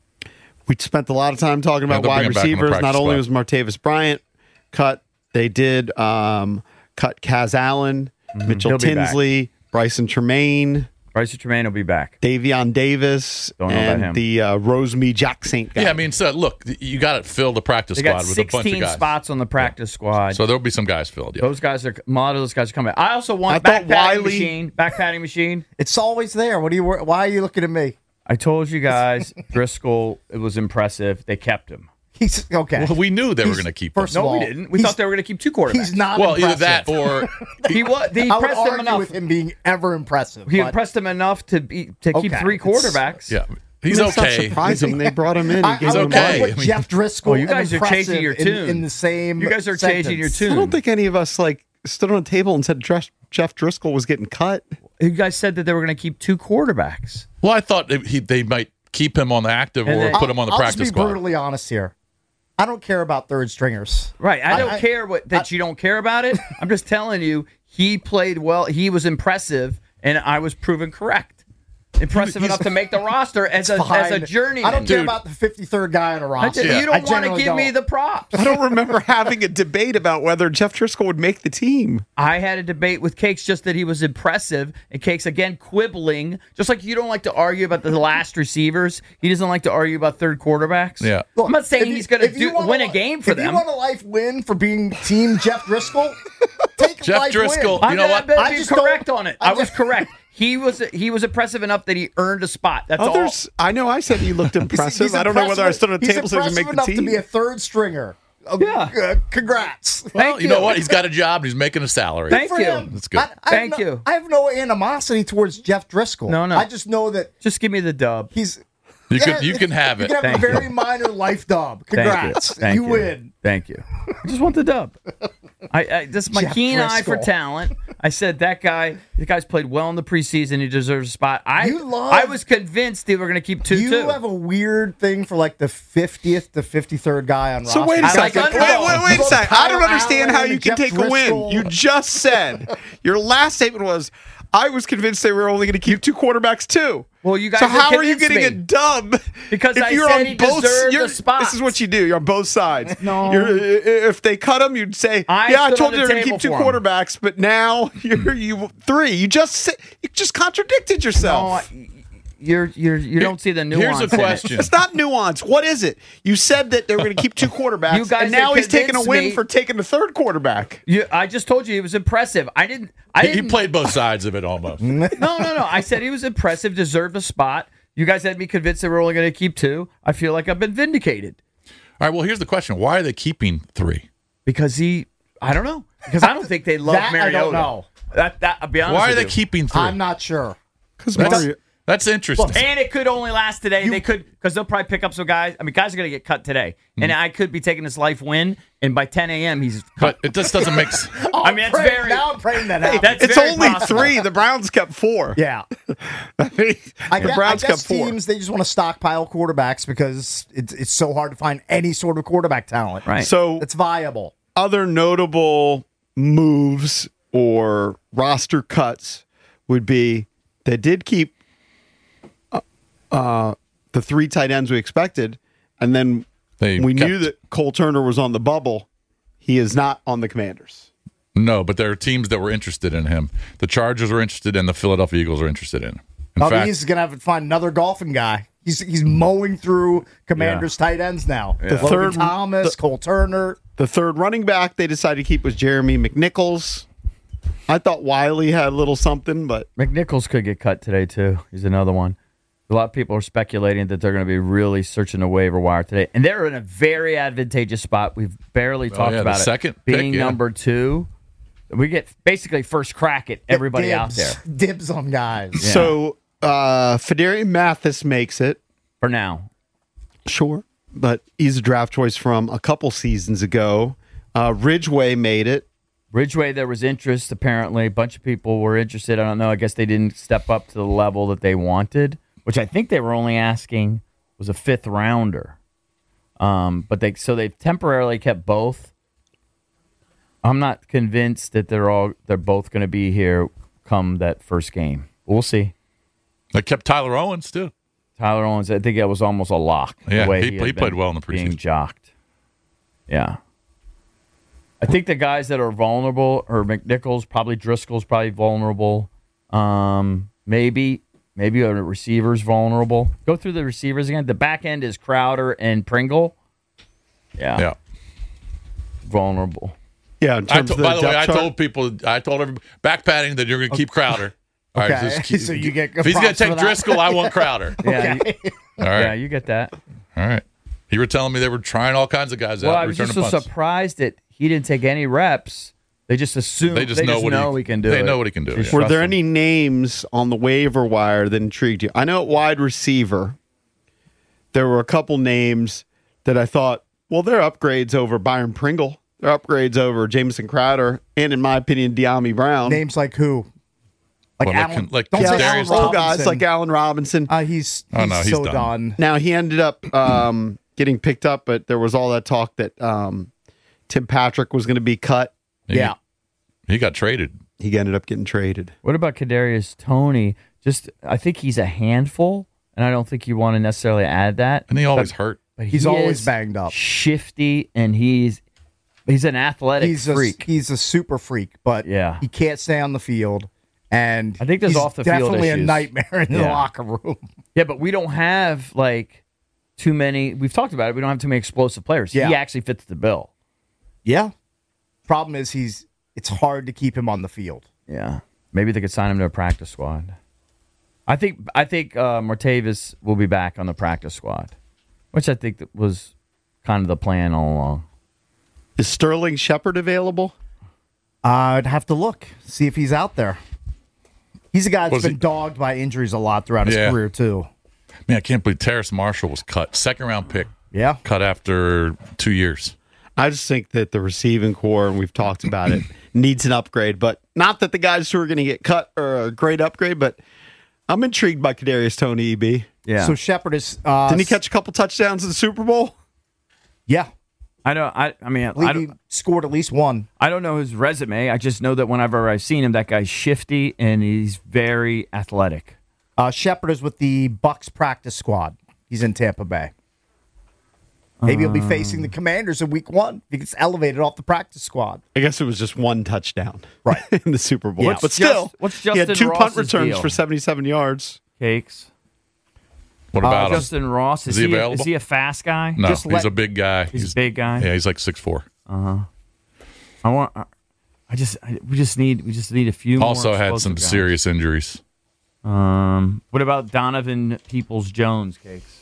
E: We spent a lot of time talking
H: Yeah,
E: about
H: they'll
E: wide
H: bring him back on the
E: receivers. Not
H: practice
E: only
H: squad.
E: was Martavis Bryant cut, they did um, cut Kaz Allen, Mitchell
F: He'll be back.
E: Tinsley, Bryson Tremaine,
F: Bryce Tremaine will be back.
E: Davion Davis,
F: Don't know about
E: and
F: him.
E: the uh, Rosemee Jack Saint guy.
H: Yeah, I mean, so look, you got to fill the practice
F: They
H: squad
F: got
H: with a bunch of
F: sixteen
H: guys.
F: spots on the practice squad.
H: So there'll be some guys filled. Yeah.
F: Those guys are a lot of those guys are coming. I also want
E: I
F: back
E: thought
F: padding
E: Wiley-
F: machine. Back padding machine.
G: It's always there. What do you? wor- Why are you looking at me?
F: I told you guys, Driscoll. It was impressive. They kept him.
G: He's okay.
H: Well, we knew they were
G: He's-
H: going to keep
G: first
H: him.
G: of
F: No,
G: all,
F: we didn't. We
G: he's-
F: thought they were going to keep two quarterbacks.
G: He's not.
H: Well, either
G: impressive.
H: that or
F: He was. He
G: I would
F: impressed him
G: argue
F: enough.
G: with him being ever impressive.
F: He
G: but
F: impressed him enough to be to keep
G: Okay,
F: three
G: it's-
F: quarterbacks.
H: yeah, he's
E: It's not
H: okay.
E: surprising. They brought him in.
G: I,
E: And gave
G: I would
E: him
G: not
H: okay.
G: put
H: I mean-
G: Jeff Driscoll.
F: Oh, you guys
G: and
F: are changing
G: impressive
F: your
G: in-
F: tune.
G: in, the same.
F: You guys are changing your
G: sentence.
F: tune.
E: I don't think any of us like stood on a table and said Jeff, Jeff Driscoll was getting cut.
F: You guys said that they were going to keep two quarterbacks.
H: Well, I thought that he, they might keep him on the active
F: And
H: or
F: then-
H: put him on the
G: I'll
H: practice
G: just be
H: squad.
G: brutally honest here. I don't care about third stringers.
F: Right. I don't
G: I-
F: care what that you don't care about it. I'm just telling you, he played well. He was impressive, and I was proven correct. impressive enough to make the roster as a as a journeyman.
G: I don't care
E: Dude.
G: about the fifty-third guy on a roster.
F: You
G: I
F: don't want to
G: generally
F: give me
G: don't.
F: the props.
E: I don't remember having a debate about whether Jeff Driscoll would make the team.
F: I had a debate with Cakes just that he was impressive, and Cakes again quibbling. Just like you don't like to argue about the last receivers, he doesn't like to argue about third quarterbacks.
H: Yeah.
F: I'm not saying
G: If you-
F: he's going to
G: if you
F: do
G: want
F: win
G: a
F: a
G: li-
F: game for
G: if
F: them.
G: you want a life win for being Team Jeff Driscoll, take a
H: Jeff
G: life
H: Driscoll,
G: win.
H: you know
F: I,
H: what?
F: I,
G: I
F: be
G: just
F: correct
G: don't-
F: on it.
G: I
F: I, was
G: just-
F: correct. He was he was impressive enough that he earned a spot. That's all.
E: Others, I know I said he looked
G: He's-
E: impressive.
G: he's
E: I don't know whether I
G: impressive-
E: stood on the
G: he's
E: table so he could
G: impressive
E: make the
G: enough
E: team.
G: to be a third stringer. Uh,
F: Yeah.
G: uh, congrats.
H: Well, you know what? He's got a job. And he's making a salary.
F: Thank
G: For
F: you.
G: him.
H: That's good.
G: I, I
F: Thank
G: have no,
F: you.
G: I have no animosity towards Jeff Driscoll.
F: No, no.
G: I just know that
F: Just give me the dub.
G: he's.
H: You
G: Yeah,
H: can you can have
G: You
H: it.
G: can have
F: Thank
G: a
F: you.
G: very minor life dub.
F: Thank
G: Congrats.
F: you. Thank you.
G: win.
F: Thank you. I just want the dub. I, I this is my
G: Jeff
F: keen eye for
G: Driscoll.
F: talent. I said that guy. The guy's played well in the preseason. He deserves a spot. I
G: You love-
F: I was convinced they were going to keep two
G: You
F: two.
G: have a weird thing for like the fiftieth to fifty-third guy on
E: So
G: roster.
E: wait a
F: I like
E: second. Wait,
F: underdogs.
E: wait, wait a
G: Both
E: second. I don't
G: Kyle
E: understand
G: Allen
E: how you
G: and
E: can
G: Jeff
E: take a win.
G: Driscoll.
E: You just said your last statement was, "I was convinced they were only going to keep two quarterbacks too."
F: Well, you guys
E: So
F: have
E: how are you
F: convinced
E: getting
F: me.
E: a dub?
F: Because
E: if
F: I
E: you're
F: said
E: on
F: he
E: both,
F: deserved
E: you're-
F: the spot.
E: This is what you do. You're on both sides.
F: No.
E: You're, if they cut them, you'd say,
F: I
E: "Yeah, I
F: stood
E: told
F: on
E: you
F: the
E: they're going to keep two
F: table for 'em.
E: quarterbacks," but now you're you three. You just said, you just contradicted yourself.
F: No, I- you're you're you don't see the nuance.
H: Here's a
F: in it.
H: question.
E: It's not nuance. What is it? You said that they were going to keep two quarterbacks,
F: You guys
E: and now
F: have
E: he's taking a
F: convinced
E: win
F: me-
E: for taking the third quarterback.
F: You, I just told you he was impressive. I didn't. I
H: He,
F: didn't.
H: he played both sides of it almost.
F: No, no, no. I said he was impressive, deserved a spot. You guys had me convinced they were only going to keep two. I feel like I've been vindicated
H: All right. Well, here's the question: why are they keeping three?
F: because he. I don't know because I don't think they love
G: That I
F: Mariota.
G: don't know.
F: That that I'll be honest.
H: Why are
F: with
H: they
F: you.
H: keeping three?
G: I'm not sure.
E: Because
H: That's,
E: Mario,
H: that's interesting.
F: And it could only last today. they could because they'll probably pick up some guys. I mean, guys are going to get cut today, and I could be taking this life win, and by ten a.m. he's cut.
H: but it just doesn't make sense.
F: I mean, that's
G: Pray-
F: very.
G: now I'm praying that happens.
F: That's
E: it's
F: very
E: only
F: possible.
E: three. The Browns kept four.
G: Yeah.
E: I mean,
G: I
E: the
G: guess,
E: Browns
G: I guess
E: kept four.
G: teams, they just want to stockpile quarterbacks because it's it's so hard to find any sort of quarterback talent.
F: Right.
E: So
G: It's viable.
E: other notable moves or roster cuts would be they did keep uh, uh, the three tight ends we expected, and then
H: They
E: we
H: kept-
E: knew that Cole Turner was on the bubble. He is not on the Commanders.
H: No, but there are teams that were interested in him. The Chargers are interested, and the Philadelphia Eagles are interested in him. In
G: Oh,
H: fact,
G: he's going to have to find another golfing guy. He's he's mowing through Commanders tight ends now.
E: The
G: Logan
E: third-
G: Thomas,
E: the-
G: Cole Turner.
E: The third running back they decided to keep was Jeremy McNichols. I thought Wiley had a little something, but
F: McNichols could get cut today too. He's another one. A lot of people are speculating that they're going to be really searching the waiver wire today, and they're in a very advantageous spot. We've barely
H: Oh,
F: talked
H: yeah, the
F: about it.
H: second pick,
F: being
H: yeah.
F: number two, we get basically first crack at everybody out
G: Dibs.
F: there
G: Dibs on guys.
F: Yeah.
E: so uh, Federian Mathis makes it.
F: for now.
E: Sure, but he's a draft choice from a couple seasons ago. Uh, Ridgeway made it.
F: Ridgeway, there was interest apparently. A bunch of people were interested. I don't know. I guess they didn't step up to the level that they wanted, which I think they were only asking was a fifth rounder. Um, but they so they've temporarily kept both. I'm not convinced that they're all they're both going to be here come that first game. We'll see.
H: they kept Tyler Owens too.
F: Tyler Owens, I think it was almost a lock. the
H: Yeah,
F: way
H: he-
F: had
H: he played
F: been
H: well in the
F: Being
H: preseason.
F: jocked. Yeah. I think the guys that are vulnerable are McNichols, probably Driscoll's probably vulnerable. Um, maybe maybe a receiver's vulnerable. Go through the receivers again. The back end is Crowder and Pringle. Yeah.
H: Yeah.
F: Vulnerable.
E: Yeah, in
H: I
E: terms
H: to-
E: of the
H: by the way,
E: depth
H: I
E: chart.
H: told people, I told everybody, back patting that you're going to keep Crowder. All right,
G: Okay.
H: just keep-
G: So you get
H: if he's going
G: props
H: to
G: for
H: take
G: that?
H: Driscoll, I want Crowder.
F: Yeah, you,
H: All right,
F: yeah, you get that.
H: all right. You were telling me they were trying all kinds of guys
F: Well,
H: out.
F: I was
H: returning
F: just so
H: punts.
F: surprised that he didn't take any reps. They just assume
H: They just know what he-
F: he can do.
H: they
F: it.
H: know what he can do,
F: Just
H: yeah.
E: Were
F: trust
E: there
F: him.
E: any names on the waiver wire that intrigued you? I know at wide receiver, there were a couple names that I thought, well, they're upgrades over Byron Pringle. They're upgrades over Jamison Crowder, and in my opinion, De'Ami Brown.
G: Names like who? Like
H: Well, like-
G: Allen.
H: like
G: don't say
H: Darius
G: Allen
E: Still guys
G: Robinson.
E: like Allen Robinson.
G: Uh, he's, he's,
H: Oh, no, he's
G: so
H: done.
G: done.
E: Now he ended up um, getting picked up, but there was all that talk that um, Tim Patrick was going to be cut.
H: He-
G: Yeah.
H: He got traded.
E: He ended up getting traded.
F: What about Kadarius Toney? just I think he's a handful, and I don't think you want to necessarily add that.
H: And he always
F: but,
H: hurt.
F: But
G: He's
F: he
G: always
F: is
G: banged up.
F: shifty, and he's he's an athletic
G: He's
F: freak.
G: A, he's a super freak, but
F: Yeah.
G: he can't stay on the field. And
F: I think there's
G: he's
F: off the field
G: definitely a
F: issues.
G: nightmare in the
F: Yeah.
G: locker room.
F: Yeah, but we don't have like too many. We've talked about it. We don't have too many explosive players.
G: Yeah.
F: He actually fits the bill.
G: Yeah. Problem is, he's it's hard to keep him on the field.
F: Yeah, maybe they could sign him to a practice squad. I think I think uh, Martavis will be back on the practice squad, which I think that was kind of the plan all along.
E: Is Sterling Shepard available?
G: I'd have to look, see if he's out there. He's a guy that's
H: Was
G: been
H: he-
G: dogged by injuries a lot throughout his
H: Yeah.
G: career, too.
H: Man, I can't believe Terrace Marshall was cut. Second round pick.
G: Yeah.
H: Cut after two years.
E: I just think that the receiving core, and we've talked about it, needs an upgrade. But not that the guys who are going to get cut are a great upgrade, but I'm intrigued by Kadarius Toney, E B.
F: Yeah.
G: So Shepard is... Uh,
E: Didn't he catch a couple touchdowns in the Super Bowl?
G: Yeah.
F: I don't. I. I mean,
G: I believe
F: I
G: he
F: don't.
G: scored at least one.
F: I don't know his resume. I just know that whenever I've seen him, that guy's shifty and he's very athletic.
G: Uh, Shepard is with the Bucks practice squad. He's in Tampa Bay. Maybe he'll be facing the Commanders in week one. He gets elevated off the practice squad.
E: I guess it was just one touchdown
G: right.
E: in the Super Bowl.
G: Yeah.
E: But still,
F: Just- what's
E: he had
F: Justin
E: two punt
F: Ross's
E: returns
F: deal?
E: for seventy-seven yards.
F: Cakes.
H: What about him?
F: Justin Ross? Is,
H: Is he
F: he, a,
H: available?
F: is he a fast guy?
H: No,
F: Just
H: he's
F: let-
H: a big guy.
F: He's, a big guy.
H: Yeah, he's like six four.
F: Uh huh. I want. I- I just. I, we just need. We just need a few.
H: Also
F: more
H: had
F: explosive
H: some
F: guys.
H: serious injuries.
F: Um. What about Donovan Peoples Jones? Cakes.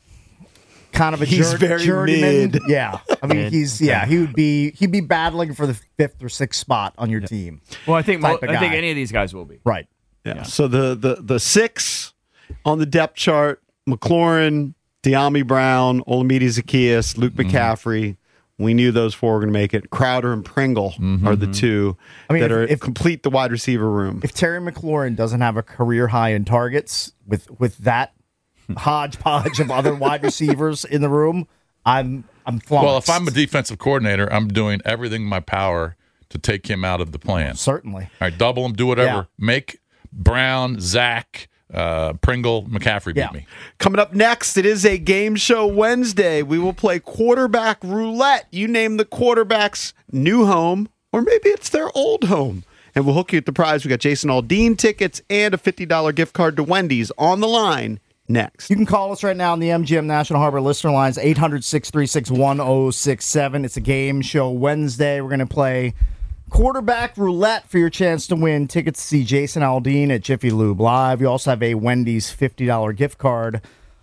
G: Kind of a
E: He's
G: jour-
E: very
G: journeyman.
E: mid.
G: Yeah, I mean
F: Mid,
G: he's
F: okay.
G: yeah he would be he'd be battling for the fifth or sixth spot on your team.
F: Well, I think. Mo-
G: Type of
F: I think
G: guy.
F: any of these guys will be.
G: Right.
E: Yeah. So the, the the six on the depth chart: McLaurin, De'Ami Brown, Olamide Zaccheaus, Luke
G: Mm-hmm.
E: McCaffrey. We knew those four were going to make it. Crowder and Pringle
G: Mm-hmm.
E: are the two
G: I mean,
E: that
G: if-
E: are
G: if-
E: complete the wide receiver room.
G: If Terry McLaurin doesn't have a career high in targets with with that hodgepodge of other wide receivers in the room, I'm I'm flummoxed.
H: Well, if I'm a defensive coordinator, I'm doing everything in my power to take him out of the plan.
G: Certainly.
H: All right, double him, do whatever.
G: Yeah.
H: Make Brown, Zach, uh, Pringle, McCaffrey beat
E: Yeah.
H: me.
E: Coming up next, it is a game show Wednesday. We will play quarterback roulette. You name the quarterback's new home, or maybe it's their old home. And we'll hook you at the prize. We got Jason Aldean tickets and a fifty dollars gift card to Wendy's on the line next.
G: You can call us right now on the M G M National Harbor listener lines, eight hundred, six three six, one oh six seven. It's a game show Wednesday. We're going to play quarterback roulette for your chance to win tickets to see Jason Aldean at Jiffy Lube Live. You also have a Wendy's fifty dollars gift card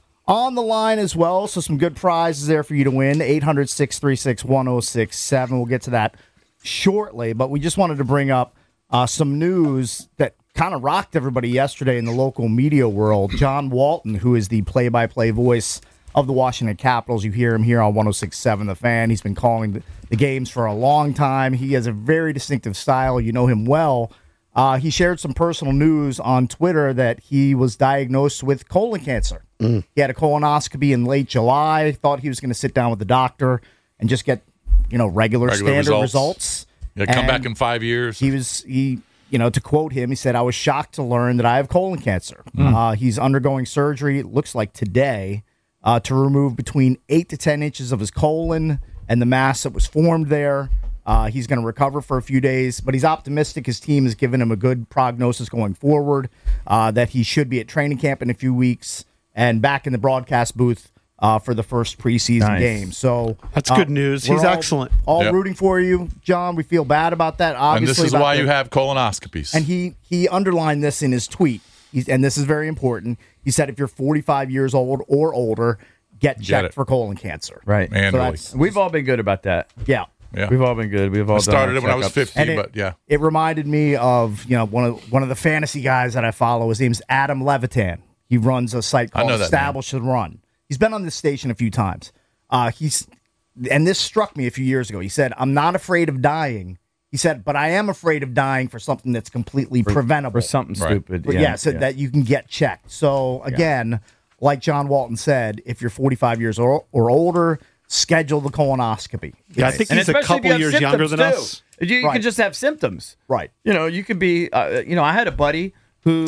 G: on the line as well. So some good prizes there for you to win. eight hundred, six three six, one oh six seven. We'll get to that shortly. But we just wanted to bring up uh, some news that kind of rocked everybody yesterday in the local media world. John Walton, who is the play-by-play voice of the Washington Capitals. You hear him here on one oh six point seven The Fan. He's been calling the, the games for a long time. He has a very distinctive style. You know him well. Uh, he shared some personal news on Twitter that he was diagnosed with colon cancer.
E: Mm.
G: He had a colonoscopy in late July. Thought he was going to sit down with the doctor and just get, you know, regular,
H: Regular
G: standard
H: results.
G: results.
H: Yeah, come
G: And
H: back in five years.
G: He was he, you know, to quote him, he said, "I was shocked to learn that I have colon cancer."
H: Mm.
G: Uh, he's undergoing surgery. It looks like today uh, to remove between eight to ten inches of his colon and the mass that was formed there. Uh, he's going to recover for a few days, but he's optimistic. His team has given him a good prognosis going forward. Uh, that he should be at training camp in a few weeks and back in the broadcast booth uh, for the first preseason
E: Nice.
G: game. So
E: That's
G: uh,
E: good news.
G: we're
E: He's
G: all-
E: excellent.
G: All
H: Yep.
G: rooting for you, John. We feel bad about that. Obviously,
H: and this is
G: about
H: why
G: the-
H: you have colonoscopies.
G: and he he underlined this in his tweet, He's, and this is very important. He said, if you're forty-five years old or older, get
F: Get
G: checked
F: it.
G: for colon cancer.
F: Right.
G: So that's-
F: We've all been good about that.
G: Yeah.
H: Yeah.
F: We've all been good. We've all
H: I
F: done
H: started
F: our
H: it when I was
F: checkups.
H: fifty,
G: And it-
H: but yeah.
G: It reminded me of, you know, one of one of the fantasy guys that I follow. His name's Adam Levitan. He runs a site
H: I
G: called
H: know that
G: Establish and Run. He's been on this station a few times. Uh, he's and this struck me a few years ago. He said, "I'm not afraid of dying." He said, "But I am afraid of dying for something that's completely
F: For-
G: preventable,
F: for something Right. stupid,
G: But
F: yeah,
G: yeah, so
F: yeah.
G: that you can get checked." So again, like John Walton said, if you're forty-five years or, or older, schedule the colonoscopy.
E: Yeah, I think
F: And
E: he's a
F: especially if
E: couple
F: you have
E: years younger
F: symptoms,
E: than
F: too.
E: us.
F: You, you
G: Right.
F: could just have symptoms.
G: Right.
F: You know, you could be, uh, you know, I had a buddy who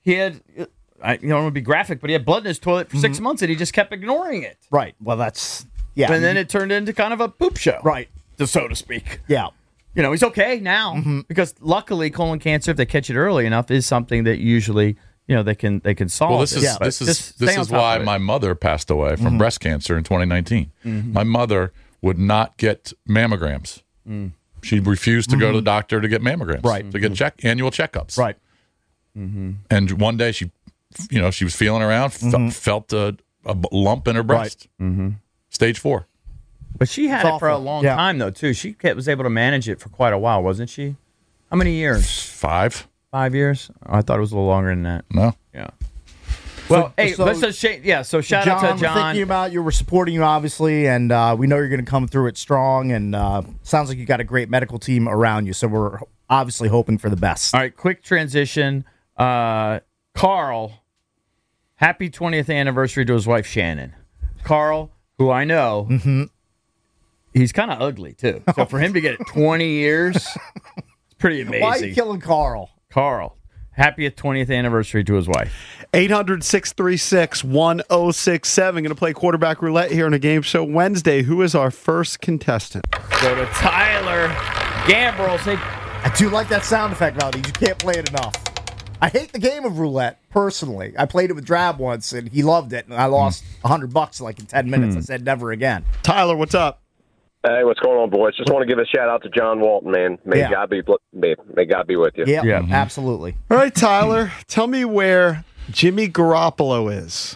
F: he had, I you don't want to be graphic, but he had blood in his toilet for six months and he just kept ignoring it.
G: Right. Well, that's, yeah.
F: And then it turned into kind of a poop show.
G: Right.
F: To, so to speak.
G: Yeah.
F: You know, he's okay now because luckily colon cancer, if they catch it early enough, is something that usually, you know, they can they can solve.
H: Well, this is
F: it.
H: this
F: But
H: is
F: just
H: this
F: stay on
H: is
F: top
H: why
F: of it.
H: my mother passed away from
F: Mhm.
H: breast cancer in twenty nineteen.
F: Mhm.
H: My mother would not get mammograms.
F: Mm.
H: She refused to go to
F: Mhm.
H: the doctor to get mammograms,
F: Right.
H: To get check annual checkups,
G: right?
F: Mm-hmm.
H: And one day she, you know, she was feeling around, fe-
F: Mhm.
H: felt a, a b- lump in her breast,
F: Mm-hmm.
H: stage four.
F: But she had
H: It's
F: it for a
H: awful.
F: long
H: Yeah.
F: time, though, too. She kept, was able to manage it for quite a while, wasn't she? How many years?
H: Five.
F: Five years? Oh, I thought it was a little longer than that.
H: No.
F: Yeah. Well,
G: So-
F: hey,
G: so-
F: let's just sh- yeah. So shout
G: John,
F: out to
G: we're
F: John.
G: thinking about you. We're supporting you, obviously, and uh, we know you're going to come through it strong. And uh, sounds like you got a great medical team around you. So we're obviously hoping for the best.
F: All right, quick transition. Uh, Carl, happy twentieth anniversary to his wife Shannon. Carl, who I know,
G: Mm-hmm.
F: he's kind of ugly too. So for him to get twenty years, it's pretty amazing.
G: Why are you killing Carl?
F: Carl, happy twentieth anniversary to his wife.
E: eight hundred, six three six, one oh six seven. Going to play quarterback roulette here on a game show Wednesday. Who is our first contestant?
F: Go to Tyler Gambrel. Say,
G: I do like that sound effect, Valdez. You can't play it enough. I hate the game of roulette, personally. I played it with Drab once, and he loved it, and I lost a hundred bucks like in ten minutes. I said never again.
E: Tyler, what's up?
O: Hey, what's going on, boys? Just want to give a shout out to John Walton, man. May
G: Yeah.
O: God be may, may God be with you.
G: Yeah, absolutely.
E: All right, Tyler, tell me where Jimmy Garoppolo is.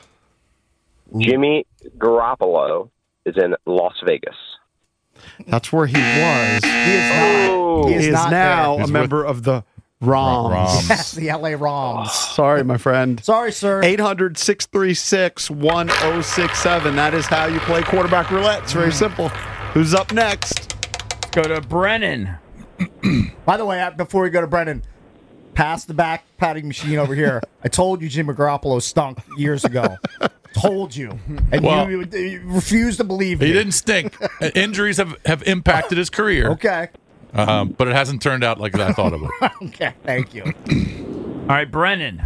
O: Jimmy Garoppolo is in Las Vegas.
E: That's where he was.
G: He is not.
E: He,
G: He is
E: is
G: not
E: now
G: there.
E: a member of the Roms.
G: Yes, the L A Roms.
E: Sorry, my friend.
G: Sorry, sir.
E: eight hundred, six three six, one oh six seven. That is how you play quarterback roulette. It's very simple. Who's up next?
F: Let's go to Brennan.
G: By the way, uh, before we go to Brendan, pass the back patting machine over here. I told you Jimmy Garoppolo stunk years ago. Told you. And
H: Well-
G: you, you refused to believe me.
H: He didn't stink. Uh, Injuries have, have impacted his career.
G: Okay.
H: Um, but it hasn't turned out like I thought it would.
G: Okay, thank you.
F: All right, Brennan.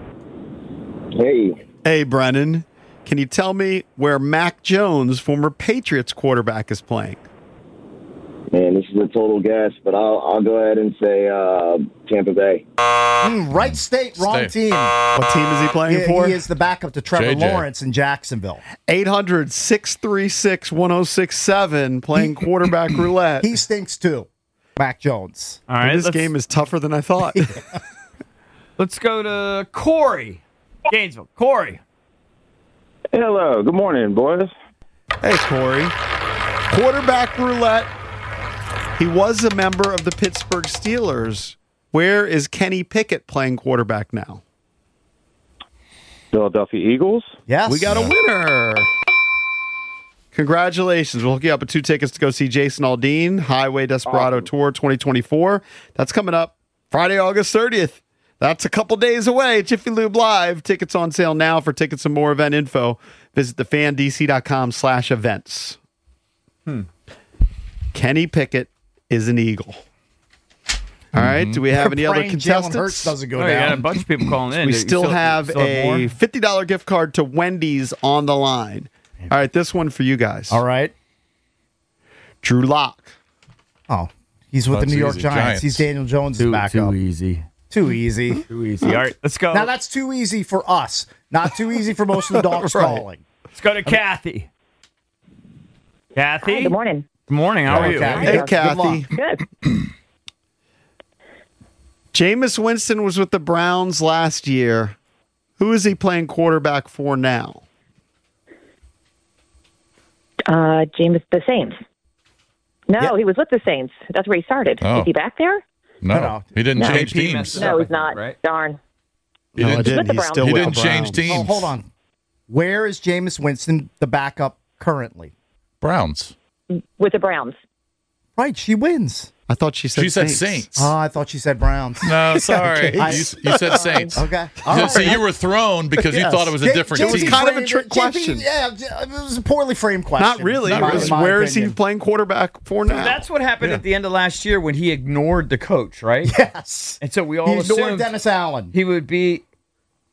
O: Hey.
E: Hey, Brennan. Can you tell me where Mac Jones, former Patriots quarterback, is playing?
P: Man, this is a total guess, but I'll I'll go ahead and say uh, Tampa Bay.
G: Mm, right state, wrong
P: State.
G: team.
E: What team is he playing
G: He,
E: for?
G: he is the backup to Trevor
E: J J.
G: Lawrence in Jacksonville.
E: eight hundred, six three six, one oh six seven, playing quarterback roulette.
G: He stinks too. Mac Jones.
F: All right,
E: this
F: let's-
E: game is tougher than I thought.
F: Let's go to Corey. Gainesville. Corey.
P: Hello. Good morning, boys.
E: Hey, Corey. Quarterback roulette. He was a member of the Pittsburgh Steelers. Where is Kenny Pickett playing quarterback now?
P: Philadelphia Eagles.
G: Yes.
E: We got a winner. Congratulations. We'll hook you up with two tickets to go see Jason Aldean, Highway Desperado Tour twenty twenty-four. That's coming up Friday, August thirtieth. That's a couple days away. Jiffy Lube Live. Tickets on sale now. For tickets and more event info, visit thefandc.com slash events.
F: Hmm.
E: Kenny Pickett is an Eagle. All right. Do we have any other
G: Praying Jalen Hurts
E: contestants?
G: doesn't go
F: Oh, you
G: down.
F: got a bunch of people calling in.
E: We
F: You
E: still, have
F: still have
E: a
F: more?
E: fifty dollars gift card to Wendy's on the line. All right, this one for you guys.
G: All right.
E: Drew Lock.
G: Oh, he's with
H: That's
G: the New York
H: easy.
G: Giants.
H: Giants.
G: He's Daniel Jones'
F: Too,
G: backup.
F: too easy.
G: Too easy.
F: Too easy. All right, let's go.
G: Now that's too easy for us. Not too easy for most of the dogs
E: Right.
G: calling.
F: Let's go to Kathy. Kathy.
Q: Hi, good morning.
F: Good morning. How are
G: Hello,
F: you?
G: Kathy.
E: Hey,
G: Good
E: Kathy.
G: luck.
Q: Good.
E: Jameis Winston was with the Browns last year. Who is he playing quarterback for now?
Q: Uh, James, the Saints. No,
G: Yeah.
Q: he was with the Saints. That's where he started.
H: Oh.
Q: Is he back there?
H: No,
G: No.
H: he didn't
Q: No.
H: change
F: J P
H: teams.
F: messed it
Q: No,
F: up,
Q: he's
F: I think,
Q: not.
F: right?
Q: Darn.
H: He
E: no,
H: didn't,
E: I didn't.
Q: with the
E: He's
Q: Browns.
E: still
H: he
E: with
H: didn't
E: the
H: change
E: Browns.
H: teams.
G: Oh, hold on. Where is Jameis Winston, the backup, currently?
H: Browns.
Q: With the Browns.
G: Right, she wins.
E: I thought she said
H: She said
E: Saints.
H: Saints.
G: Oh, I thought she said Browns.
H: No, sorry.
E: Okay.
H: you, you said Saints.
G: Okay.
H: You-
G: All
H: See,
G: right.
H: you were thrown because you
E: Yes.
H: thought it was a
G: J-
H: different
G: J P
E: It was
H: team.
E: kind of a
G: framed
E: trick
G: it. J P
E: question.
G: Yeah, it was a poorly framed question.
E: Not really.
H: Not
E: It
H: really.
E: was,
G: in my
E: where is he
G: opinion.
E: playing quarterback for now?
F: That's what happened at the end of last year when he ignored the coach, right?
G: Yes.
F: And so we all
G: He ignored
F: assumed
G: Dennis Allen.
F: he would be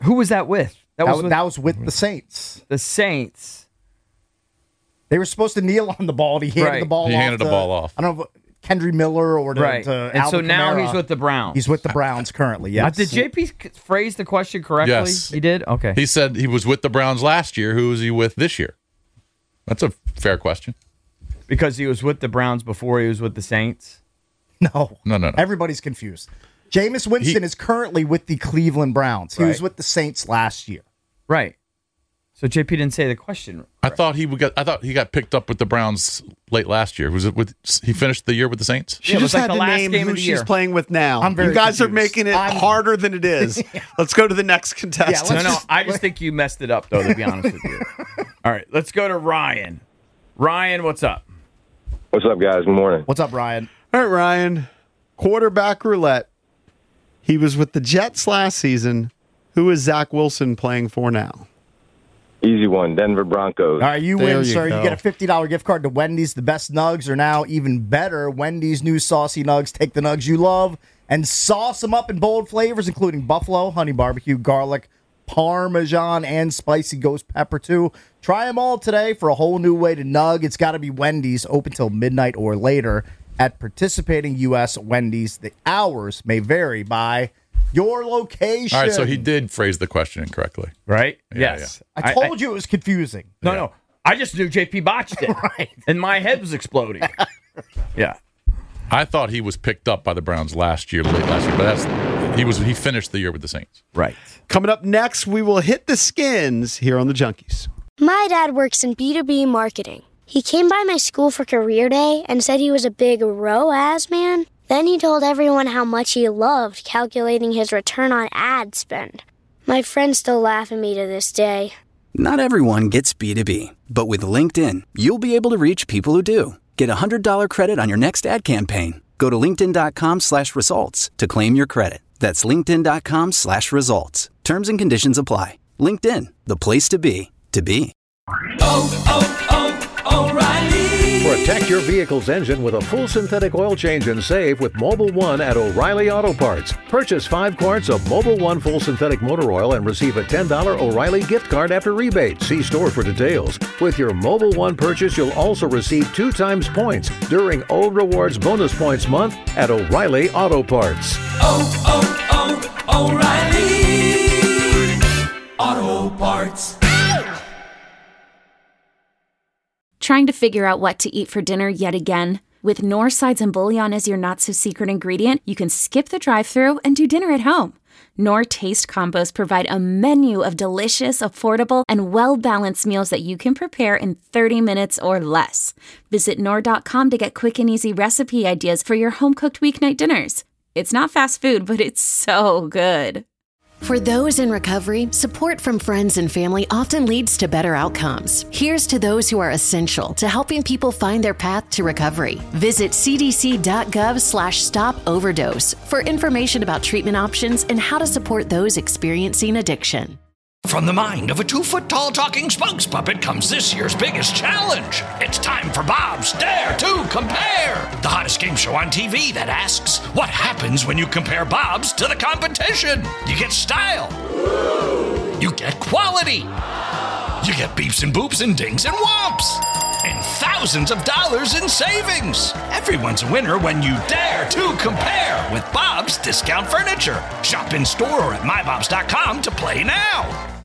F: Who was that with?
G: That, was,
F: with,
G: that was with the Saints.
F: The Saints.
G: They were supposed to kneel on the ball. And he handed
F: Right.
G: the ball
H: He
G: off.
H: handed the
G: to-
H: ball off.
G: I don't know, if Kendry Miller or to,
F: Right.
G: to
F: And so
G: Alvin
F: now
G: Kamara.
F: he's with the Browns.
G: He's with the Browns currently,
F: Uh,
G: yes.
F: did J P phrase the question correctly?
H: Yes.
F: He did? Okay.
H: He said he was with the Browns last year. Who is he with this year? That's a fair question.
F: Because he was with the Browns before he was with the Saints?
G: No.
H: No, no, no.
G: Everybody's confused. Jameis Winston
H: He-
G: is currently with the Cleveland Browns. He was
F: Right.
G: with the Saints last year.
F: Right. So J P didn't say the question.
H: I thought he would get. I thought he got picked up with the Browns late last year. Was it with? He finished the year with the Saints.
E: She
F: Yeah, it was
E: just
F: like
E: had
F: the
E: to
F: last
E: name
F: game
E: who
F: of the
E: she's
F: year.
E: playing with now.
G: I'm very
E: you guys are
G: confused.
E: making it
G: I'm-
E: harder than it is. Let's go to the next contestant.
F: No, no. I just think you messed it up, though, to be honest with you. All right. Let's go to Ryan. Ryan, what's up?
O: What's up, guys? Good morning.
G: What's up, Ryan?
E: All right, Ryan. Quarterback roulette. He was with the Jets last season. Who is Zach Wilson playing for now?
O: Easy one. Denver Broncos.
G: All right, you
E: There
G: win,
E: you
G: sir.
E: go.
G: You get a fifty dollars gift card to Wendy's. The best nugs are now even better. Wendy's new saucy nugs. Take the nugs you love and sauce them up in bold flavors, including buffalo, honey barbecue, garlic, Parmesan, and spicy ghost pepper, too. Try them all today for a whole new way to nug. It's got to be Wendy's, open till midnight or later at participating U S Wendy's. The hours may vary by your location.
H: All right, so he did phrase the question incorrectly.
F: Right?
H: Yeah,
F: yes.
G: I told you it was confusing.
F: No, no. I just knew J P botched it.
G: Right.
F: And my head was exploding. Yeah.
H: I thought he was picked up by the Browns last year, late last year, but that's he was he finished the year with the Saints.
F: Right.
E: Coming up next, we will hit the skins here on the Junkies.
C: My dad works in B two B marketing. He came by my school for career day and said he was a big R O A S man. Then he told everyone how much he loved calculating his return on ad spend. My friends still laugh at me to this day.
D: Not everyone gets B two B, but with LinkedIn, you'll be able to reach people who do. Get a one hundred dollars credit on your next ad campaign. Go to linkedin.com slash results to claim your credit. That's linkedin.com slash results. Terms and conditions apply. LinkedIn, the place to be, to be.
R: Oh, oh, oh, O'Reilly. Protect your vehicle's engine with a full synthetic oil change and save with Mobile One at O'Reilly Auto Parts. Purchase five quarts of Mobile One full synthetic motor oil and receive a ten dollars O'Reilly gift card after rebate. See store for details. With your Mobile One purchase, you'll also receive two times points during O Rewards Bonus Points Month at O'Reilly Auto Parts.
S: Oh, oh, oh, O'Reilly Auto Parts.
T: Trying to figure out what to eat for dinner yet again? With Knorr sides and bouillon as your not-so-secret ingredient, you can skip the drive-thru and do dinner at home. Knorr Taste Combos provide a menu of delicious, affordable, and well-balanced meals that you can prepare in thirty minutes or less. Visit Knorr dot com to get quick and easy recipe ideas for your home-cooked weeknight dinners. It's not fast food, but it's so good.
U: For those in recovery, support from friends and family often leads to better outcomes. Here's to those who are essential to helping people find their path to recovery. Visit cdc.gov slash stop overdose for information about treatment options and how to support those experiencing addiction.
A: From the mind of a two-foot-tall talking spokes puppet comes this year's biggest challenge. It's time for Bob's Dare to Compare, the hottest game show on T V that asks, what happens when you compare Bob's to the competition? You get style. You get quality. You get beeps and boops and dings and whomps. And thousands of dollars in savings. Everyone's a winner when you dare to compare with Bob's Discount Furniture. Shop in store or at my bobs dot com to play now.